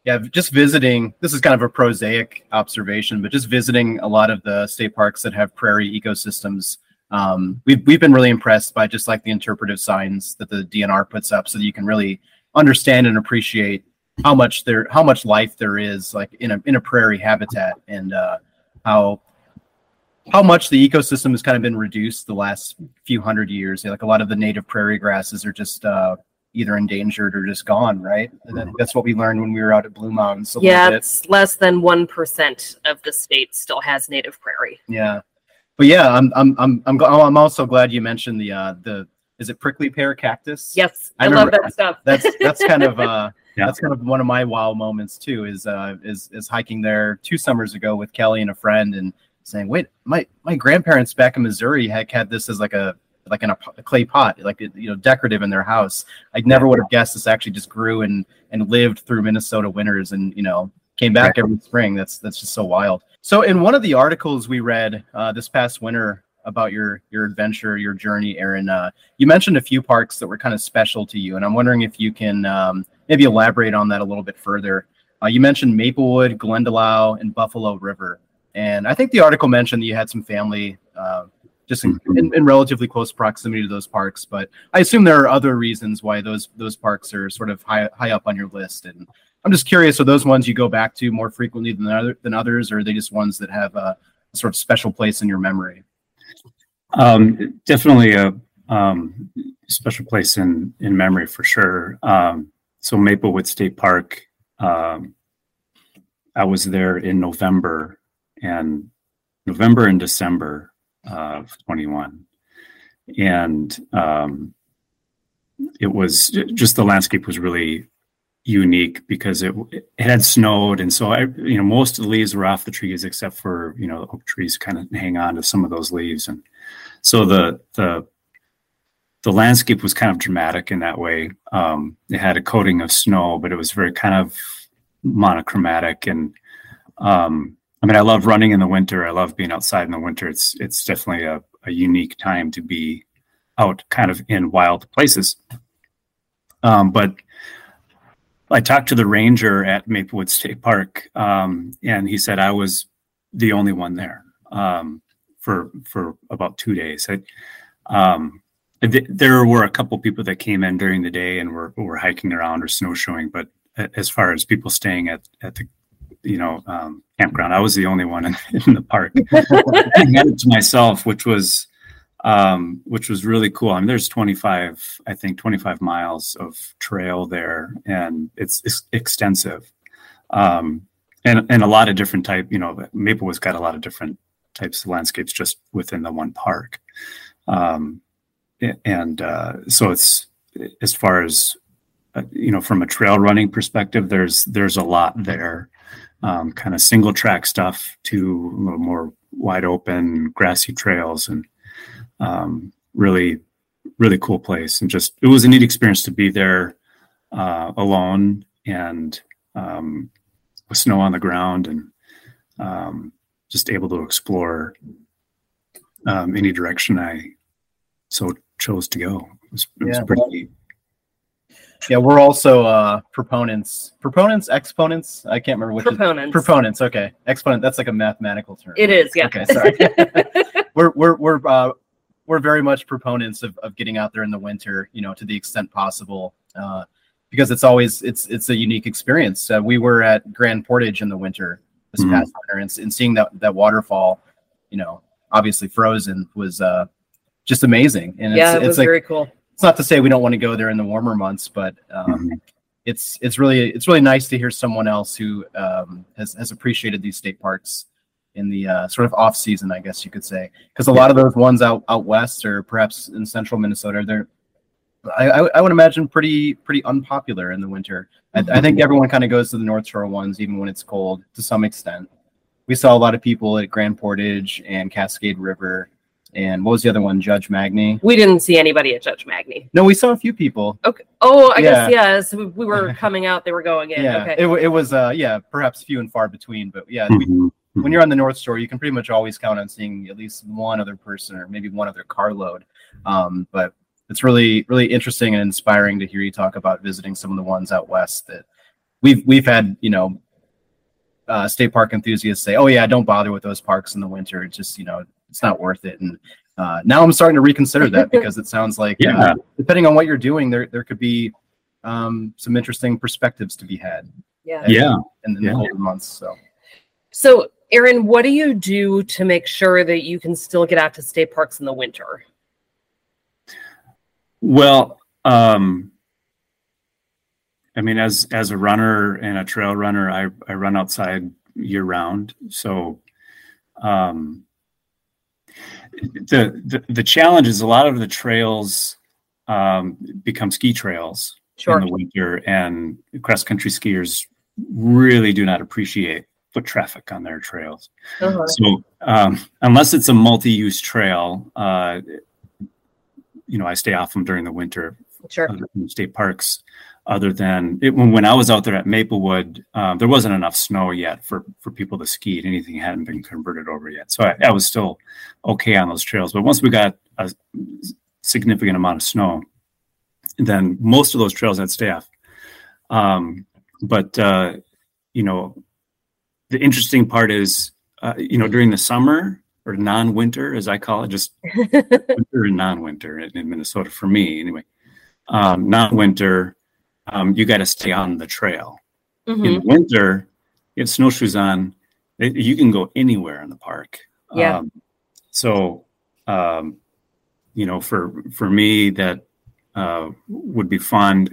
Yeah, just visiting. This is kind of a prosaic observation, but just visiting a lot of the state parks that have prairie ecosystems. We've been really impressed by just like the interpretive signs that the DNR puts up, so that you can really understand and appreciate how much life there is, like in a prairie habitat, and how much the ecosystem has kind of been reduced the last few hundred years. Like a lot of the native prairie grasses are just either endangered or just gone, right? And that's what we learned when we were out at Blue Mountains. It's less than 1% of the state still has native prairie. Yeah, but yeah, I'm also glad you mentioned the is it prickly pear cactus? Yes, I love that stuff. That's kind of that's kind of one of my wow moments too. Is hiking there 2 summers ago with Kelly and a friend, and saying, wait, my grandparents back in Missouri had this as like in a clay pot, like decorative in their house. I never would have guessed this actually just grew and lived through Minnesota winters, and came back every spring. That's just so wild. So in one of the articles we read this past winter about your adventure, your journey, Aaron, you mentioned a few parks that were kind of special to you, and I'm wondering if you can maybe elaborate on that a little bit further. You mentioned Maplewood, Glendalough, and Buffalo River. And I think the article mentioned that you had some family just in relatively close proximity to those parks, but I assume there are other reasons why those parks are sort of high up on your list. And I'm just curious, are those ones you go back to more frequently than others, or are they just ones that have a sort of special place in your memory? Definitely a special place in memory for sure. So Maplewood State Park, I was there in November and December of 21. And it was just, the landscape was really unique because it had snowed. And so most of the leaves were off the trees except for, the oak trees kind of hang on to some of those leaves. And so the landscape was kind of dramatic in that way. It had a coating of snow, but it was very kind of monochromatic. And I love running in the winter. I love being outside in the winter. It's definitely a unique time to be out kind of in wild places. But I talked to the ranger at Maplewood State Park, and he said I was the only one there for about 2 days. There were a couple people that came in during the day and were hiking around or snowshoeing, but as far as people staying at the campground, I was the only one in the park. I had it to myself, which was really cool. I mean, there's 25 miles of trail there, and it's extensive. And a lot of different type, Maplewood's got a lot of different types of landscapes just within the one park. So it's, as far as, from a trail running perspective, there's a lot there. Kind of single track stuff to a little more wide open grassy trails, and really, really cool place. And just, it was a neat experience to be there alone and with snow on the ground, and just able to explore any direction I so chose to go. It was pretty neat. Yeah, we're also exponents. I can't remember which. Proponents. Okay, exponent. That's like a mathematical term. It is. Yeah. Okay, sorry. We're very much proponents of getting out there in the winter, to the extent possible, because it's a unique experience. We were at Grand Portage in the winter this past winter, and seeing that waterfall, obviously frozen, was just amazing. And it was very cool. It's not to say we don't want to go there in the warmer months, but it's really nice to hear someone else who has appreciated these state parks in the sort of off season, I guess you could say, because a lot of those ones out west, or perhaps in central Minnesota, I would imagine pretty unpopular in the winter. I think everyone kind of goes to the North Shore ones, even when it's cold, to some extent. We saw a lot of people at Grand Portage and Cascade River. And what was the other one? Judge Magny? We didn't see anybody at Judge Magny. No, we saw a few people. Okay. Oh, I guess, yeah. So we were coming out, they were going in. Yeah, okay. It was, perhaps few and far between. But yeah, when you're on the North Shore, you can pretty much always count on seeing at least one other person or maybe one other carload. But it's really, really interesting and inspiring to hear you talk about visiting some of the ones out west that we've had, state park enthusiasts say, "Oh yeah, don't bother with those parks in the winter. It's just, it's not worth it." And now I'm starting to reconsider that because it sounds like depending on what you're doing, there could be some interesting perspectives to be had. In the colder months. So Aaron, what do you do to make sure that you can still get out to state parks in the winter? Well, I mean, as a runner and a trail runner, I run outside year round. So the challenge is a lot of the trails become ski trails in the winter, and cross country skiers really do not appreciate foot traffic on their trails. So unless it's a multi-use trail, I stay off them during the winter. In state parks. Other than when I was out there at Maplewood, there wasn't enough snow yet for people to ski. Anything hadn't been converted over yet, so I was still okay on those trails. But once we got a significant amount of snow, then most of those trails had staff. But the interesting part is, during the summer or non-winter, as I call it, just winter and non-winter in Minnesota for me anyway. Non-winter, you got to stay on the trail. In the winter, you have snowshoes on, you can go anywhere in the park. For me, that would be fun.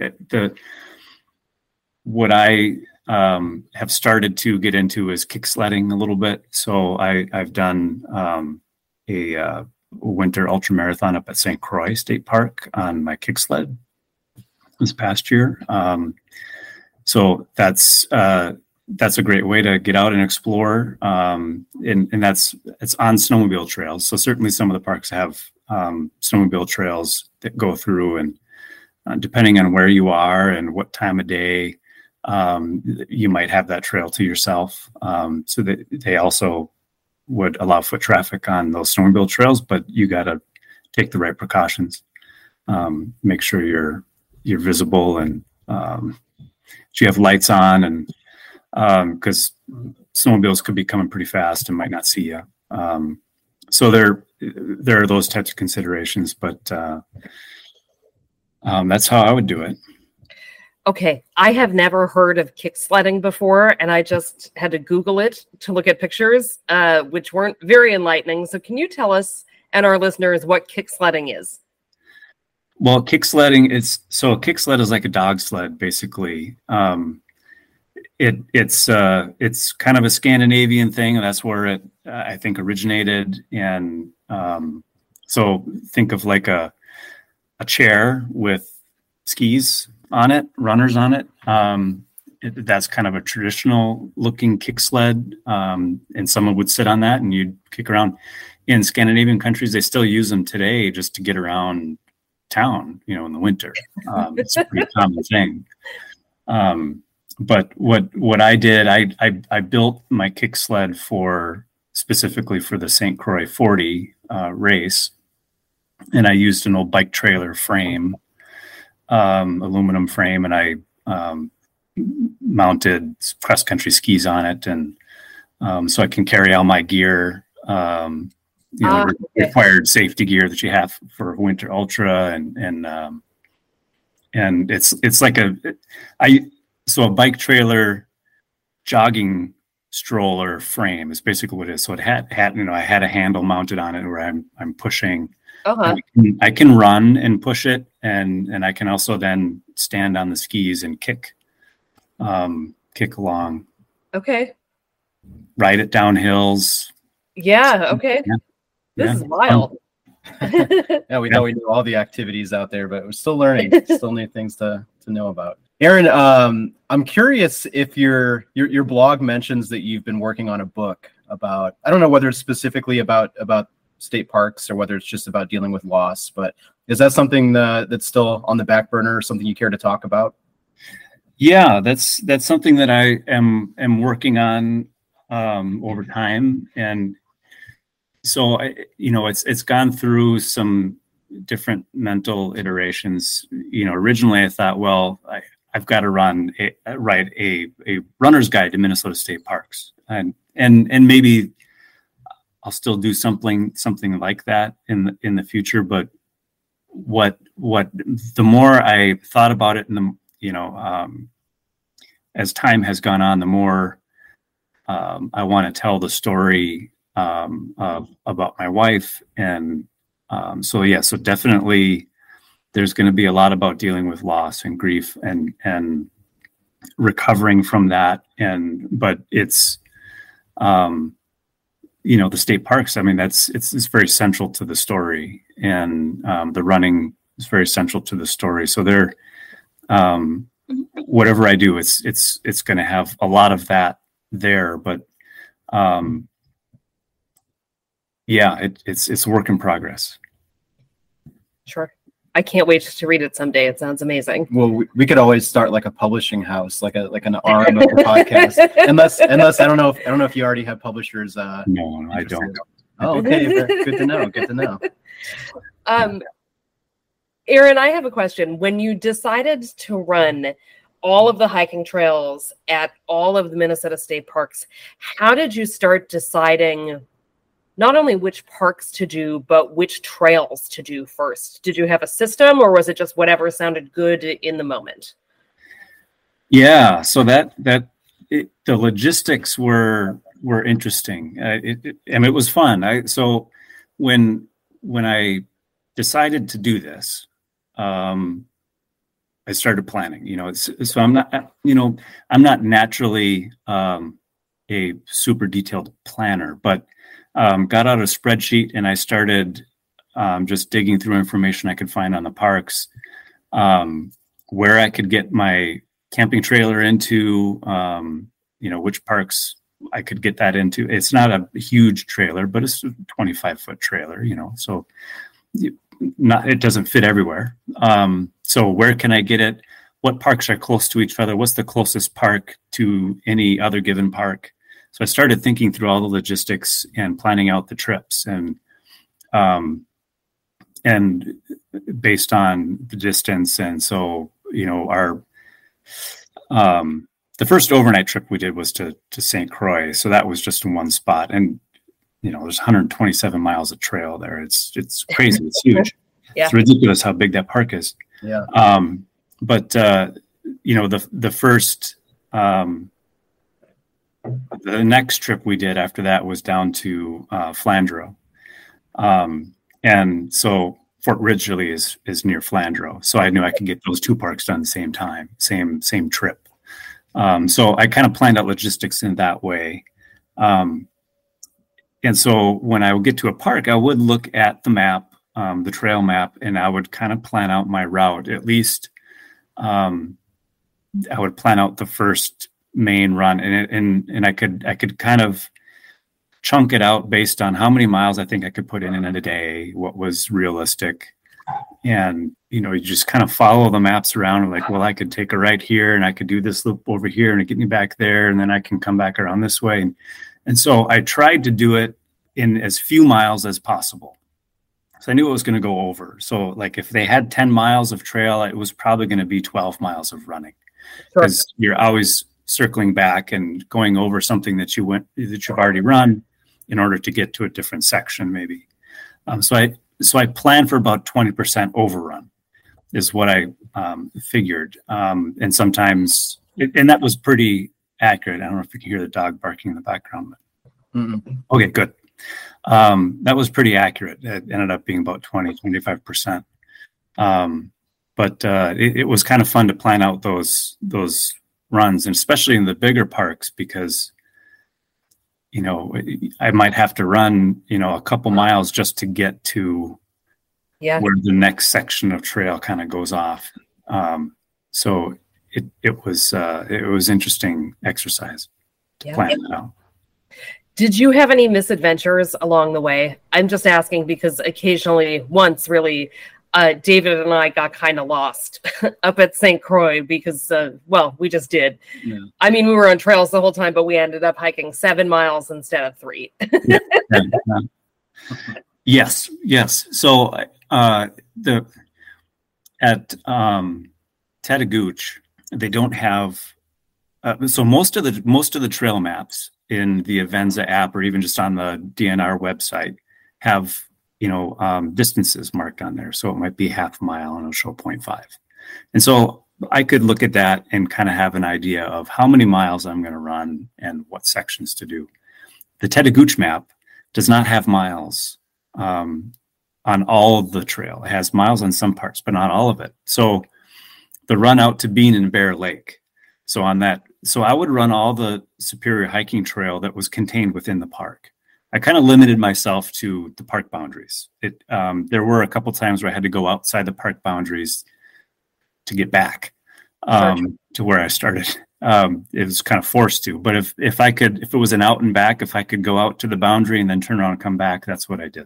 What I have started to get into is kick sledding a little bit. So I've done a winter ultra marathon up at St. Croix State Park on my kick sled this past year. So that's a great way to get out and explore. And it's on snowmobile trails. So certainly some of the parks have snowmobile trails that go through, and depending on where you are and what time of day, you might have that trail to yourself. So that they also would allow foot traffic on those snowmobile trails, but you got to take the right precautions. Make sure you're visible, and you have lights on, and because snowmobiles could be coming pretty fast and might not see you. So there are those types of considerations, but that's how I would do it. Okay, I have never heard of kick sledding before, and I just had to Google it to look at pictures, which weren't very enlightening. So can you tell us and our listeners what kick sledding is? Well, kick sledding a kick sled is like a dog sled, basically. It's kind of a Scandinavian thing, and that's where it I think originated. And so think of like a chair with skis on it, runners on it. That's kind of a traditional looking kick sled, and someone would sit on that and you'd kick around. In Scandinavian countries, they still use them today just to get around town, in the winter. It's a pretty common thing. But what I did, I built my kick sled specifically for the St. Croix 40 race, and I used an old bike trailer frame, aluminum frame, and I mounted cross country skis on it, and so I can carry all my gear, required safety gear that you have for winter ultra, and it's like a bike trailer jogging stroller frame is basically what it is. So it had I had a handle mounted on it where I'm pushing. I can run and push it, and I can also then stand on the skis and kick along. Okay. Ride it down hills. Yeah. Okay. This is wild. Yeah, we know all the activities out there, but we're still learning. Still need things to know about. Aaron, I'm curious if your blog mentions that you've been working on a book about, I don't know whether it's specifically about state parks or whether it's just about dealing with loss, but is that something that's still on the back burner, or something you care to talk about? Yeah, that's something that I am working on over time, and so it's gone through some different mental iterations. Originally I thought, well, I've got to write a runner's guide to Minnesota State Parks, and maybe I'll still do something like that in the future. But what the more I thought about it, and as time has gone on, the more I want to tell the story about my wife, and so definitely there's going to be a lot about dealing with loss and grief and recovering from that. But it's the state parks. I mean, it's very central to the story, and the running is very central to the story. So they're whatever I do, it's going to have a lot of that there. But it's a work in progress. Sure. I can't wait to read it someday. It sounds amazing. Well, we could always start like a publishing house, like an arm of the podcast. Unless I don't know if you already have publishers. No, I don't. Oh, okay. Good to know. Good to know. Aaron, I have a question. When you decided to run all of the hiking trails at all of the Minnesota State Parks, how did you start deciding not only which parks to do, but which trails to do first? Did you have a system, or was it just whatever sounded good in the moment? Yeah, so the logistics were interesting. And it was fun. So when I decided to do this, I started planning. So I'm not naturally a super detailed planner, but got out a spreadsheet and I started just digging through information I could find on the parks, where I could get my camping trailer into, which parks I could get that into. It's not a huge trailer, but it's a 25-foot trailer, so it doesn't fit everywhere. So where can I get it? What parks are close to each other? What's the closest park to any other given park? So I started thinking through all the logistics and planning out the trips, and based on the distance. And so, our the first overnight trip we did was to St. Croix. So that was just in one spot, and there's 127 miles of trail there. It's crazy. It's huge. Yeah. It's ridiculous how big that park is. Yeah. But the first. The next trip we did after that was down to Flandreau. And so Fort Ridgely is near Flandreau. So I knew I could get those two parks done at the same time, same trip. So I kind of planned out logistics in that way. And so when I would get to a park, I would look at the map, the trail map, and I would kind of plan out my route. At least I would plan out the first main run, and I could kind of chunk it out based on how many miles I think I could put in a day, what was realistic. And you just kind of follow the maps around, and like, well, I could take a right here and I could do this loop over here and get me back there, and then I can come back around this way. And so I tried to do it in as few miles as possible. So I knew it was going to go over. So like if they had 10 miles of trail, it was probably going to be 12 miles of running, because you're always circling back and going over something that you've already run in order to get to a different section, maybe. So I planned for about 20% overrun is what I figured. And sometimes, and that was pretty accurate. I don't know if you can hear the dog barking in the background. But okay, good. That was pretty accurate. It ended up being about 25%. But it was kind of fun to plan out those runs, and especially in the bigger parks, because I might have to run a couple miles just to get to where the next section of trail kind of goes off. So it was interesting exercise to plan that out. Did you have any misadventures along the way? I'm just asking because occasionally, once really, David and I got kind of lost up at St. Croix because, we just did. Yeah. I mean, we were on trails the whole time, but we ended up hiking 7 miles instead of 3. Yes. So at Tattagouche, they don't have. So most of the trail maps in the Avenza app, or even just on the DNR website, have distances marked on there. So it might be half a mile and it'll show 0.5. And so I could look at that and kind of have an idea of how many miles I'm going to run and what sections to do. The Tetagooch map does not have miles on all of the trail. It has miles on some parts, but not all of it. So the run out to Bean and Bear Lake. So I would run all the Superior hiking trail that was contained within the park. I kind of limited myself to the park boundaries. There were a couple times where I had to go outside the park boundaries to get back to where I started. It was kind of forced to, but if it was an out and back, if I could go out to the boundary and then turn around and come back, that's what I did.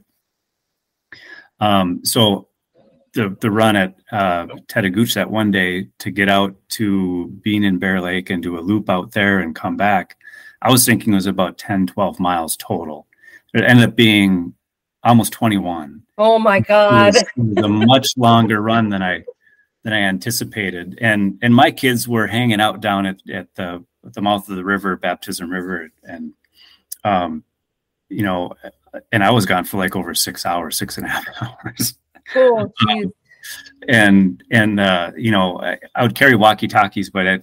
So the run at Tetagooch that one day to get out to Bean and Bear Lake and do a loop out there and come back, I was thinking it was about 10, 12 miles total. It ended up being almost 21. Oh my God. It was a much longer run than I anticipated. And my kids were hanging out down at the mouth of the river, Baptism River. And, and I was gone for like over 6 hours, 6.5 hours. Oh, geez. I would carry walkie-talkies, but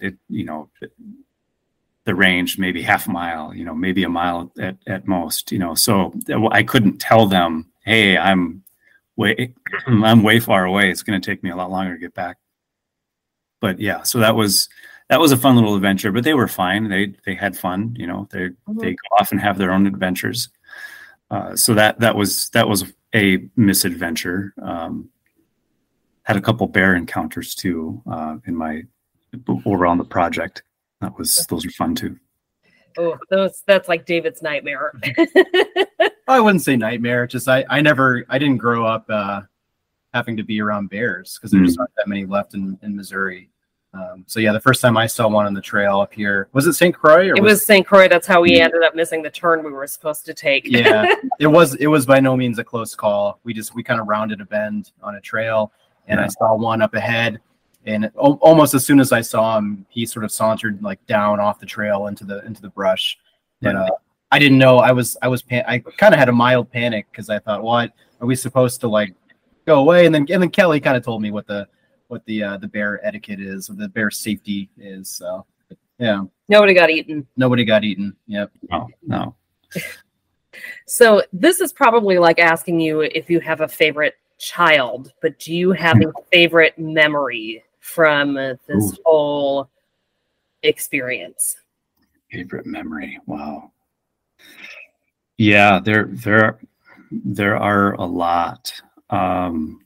the range, maybe half a mile, maybe a mile at most, so I couldn't tell them, hey, I'm way far away. It's going to take me a lot longer to get back. But yeah, so that was a fun little adventure, but they were fine. They had fun, they go off and have their own adventures. So that was a misadventure. Had a couple bear encounters too, over on the project. Those are fun too. Oh, that's like David's nightmare. I wouldn't say nightmare. Just I didn't grow up having to be around bears because there's not that many left in Missouri. So yeah, the first time I saw one on the trail up here, was it St. Croix? It was St. Croix. That's how we ended up missing the turn we were supposed to take. Yeah, it was by no means a close call. We kind of rounded a bend on a trail, and I saw one up ahead. And almost as soon as I saw him, he sort of sauntered like down off the trail into the brush. And I didn't know. I kind of had a mild panic because I thought, what are we supposed to like go away? And then Kelly kind of told me what the bear etiquette is, or the bear safety is. So yeah, nobody got eaten. Yep. No. So this is probably like asking you if you have a favorite child, but do you have a favorite memory from this whole experience? Favorite memory? Wow. Yeah, there are a lot. Some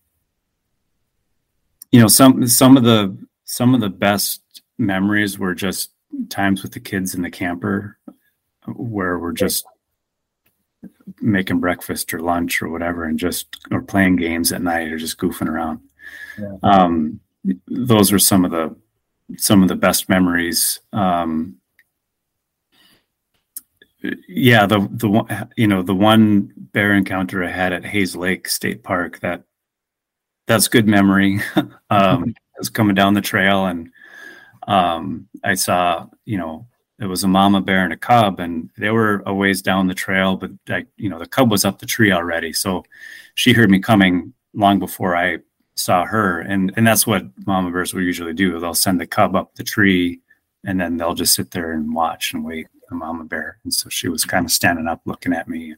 of the best memories were just times with the kids in the camper where we're just making breakfast or lunch or whatever or playing games at night or just goofing around. Yeah. Those are some of the best memories. The one bear encounter I had at Hayes Lake State Park, that's good memory. I was coming down the trail and I saw, it was a mama bear and a cub, and they were a ways down the trail, but the cub was up the tree already. So she heard me coming long before I saw her. And that's what mama bears will usually do. They'll send the cub up the tree and then they'll just sit there and watch and wait for the mama bear. And so she was kind of standing up looking at me.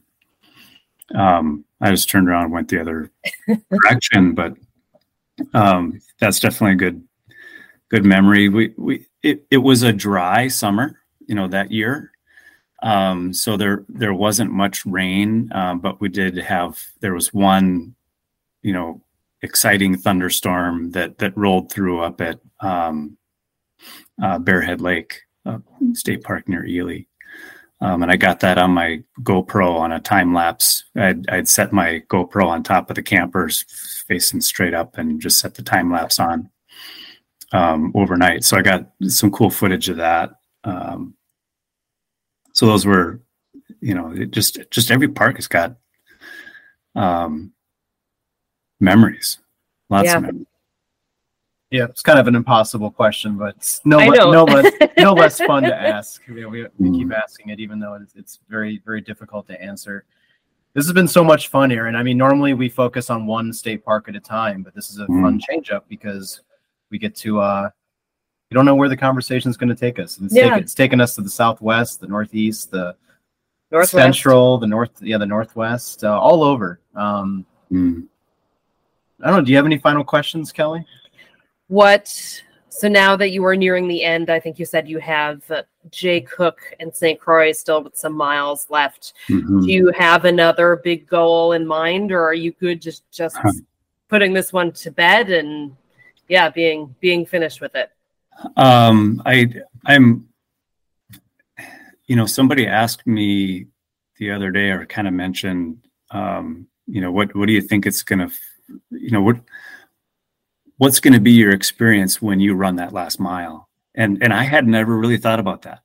I just turned around and went the other direction, but that's definitely a good memory. It was a dry summer, that year. So there wasn't much rain, but there was one, exciting thunderstorm that rolled through up at Bearhead Lake State Park near Ely. And I got that on my GoPro on a time lapse. I'd set my GoPro on top of the campers facing straight up and just set the time lapse on overnight. So I got some cool footage of that. So those were, just every park has got memories, lots of memories. Yeah, it's kind of an impossible question, but it's no less fun to ask. We keep asking it, even though it's very, very difficult to answer. This has been so much fun, Aaron. I mean, normally we focus on one state park at a time, but this is a fun change up because we get to we don't know where the conversation is going to take us. It's taken us to the Southwest, the Northeast, the Northwest. Central, the Northwest, all over. I don't know. Do you have any final questions, Kelly? So now that you are nearing the end, I think you said you have Jay Cook and St. Croix still with some miles left. Do you have another big goal in mind, or are you good just putting this one to bed and being finished with it? I'm somebody asked me the other day, or kind of mentioned, what do you think it's going to, what's going to be your experience when you run that last mile? And I had never really thought about that,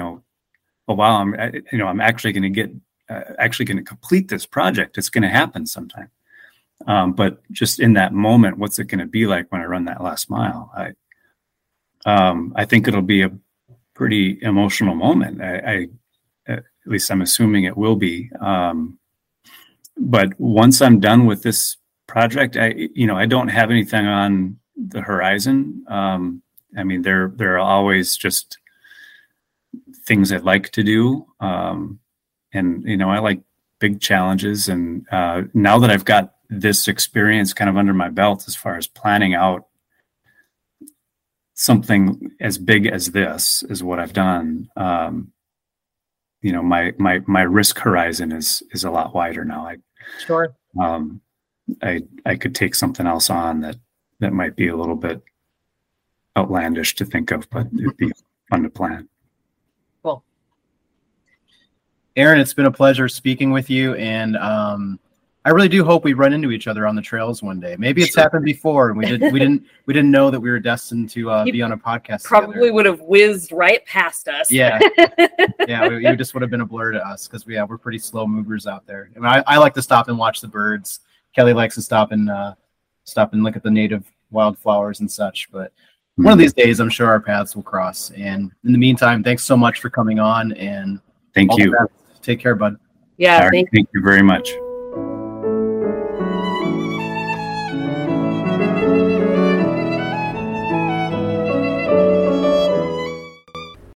I'm actually going to complete this project. It's going to happen sometime. But just in that moment, what's it going to be like when I run that last mile? I think it'll be a pretty emotional moment. At least I'm assuming it will be. But once I'm done with this project, I don't have anything on the horizon. I mean, there are always just things I'd like to do. And, I like big challenges. And now that I've got this experience kind of under my belt, as far as planning out something as big as this is what I've done. My risk horizon is a lot wider now. Sure. I could take something else on that might be a little bit outlandish to think of, but it'd be fun to plan. Cool. Aaron, it's been a pleasure speaking with you, and I really do hope we run into each other on the trails one day. Maybe it's happened before, and we didn't know that we were destined to be on a podcast. Probably together. Would have whizzed right past us. Yeah, it just would have been a blur to us because we're pretty slow movers out there. I mean, I like to stop and watch the birds. Kelly likes to stop and look at the native wildflowers and such. But one of these days, I'm sure our paths will cross. And in the meantime, thanks so much for coming on. And thank you. Take care, bud. Yeah, thank you very much.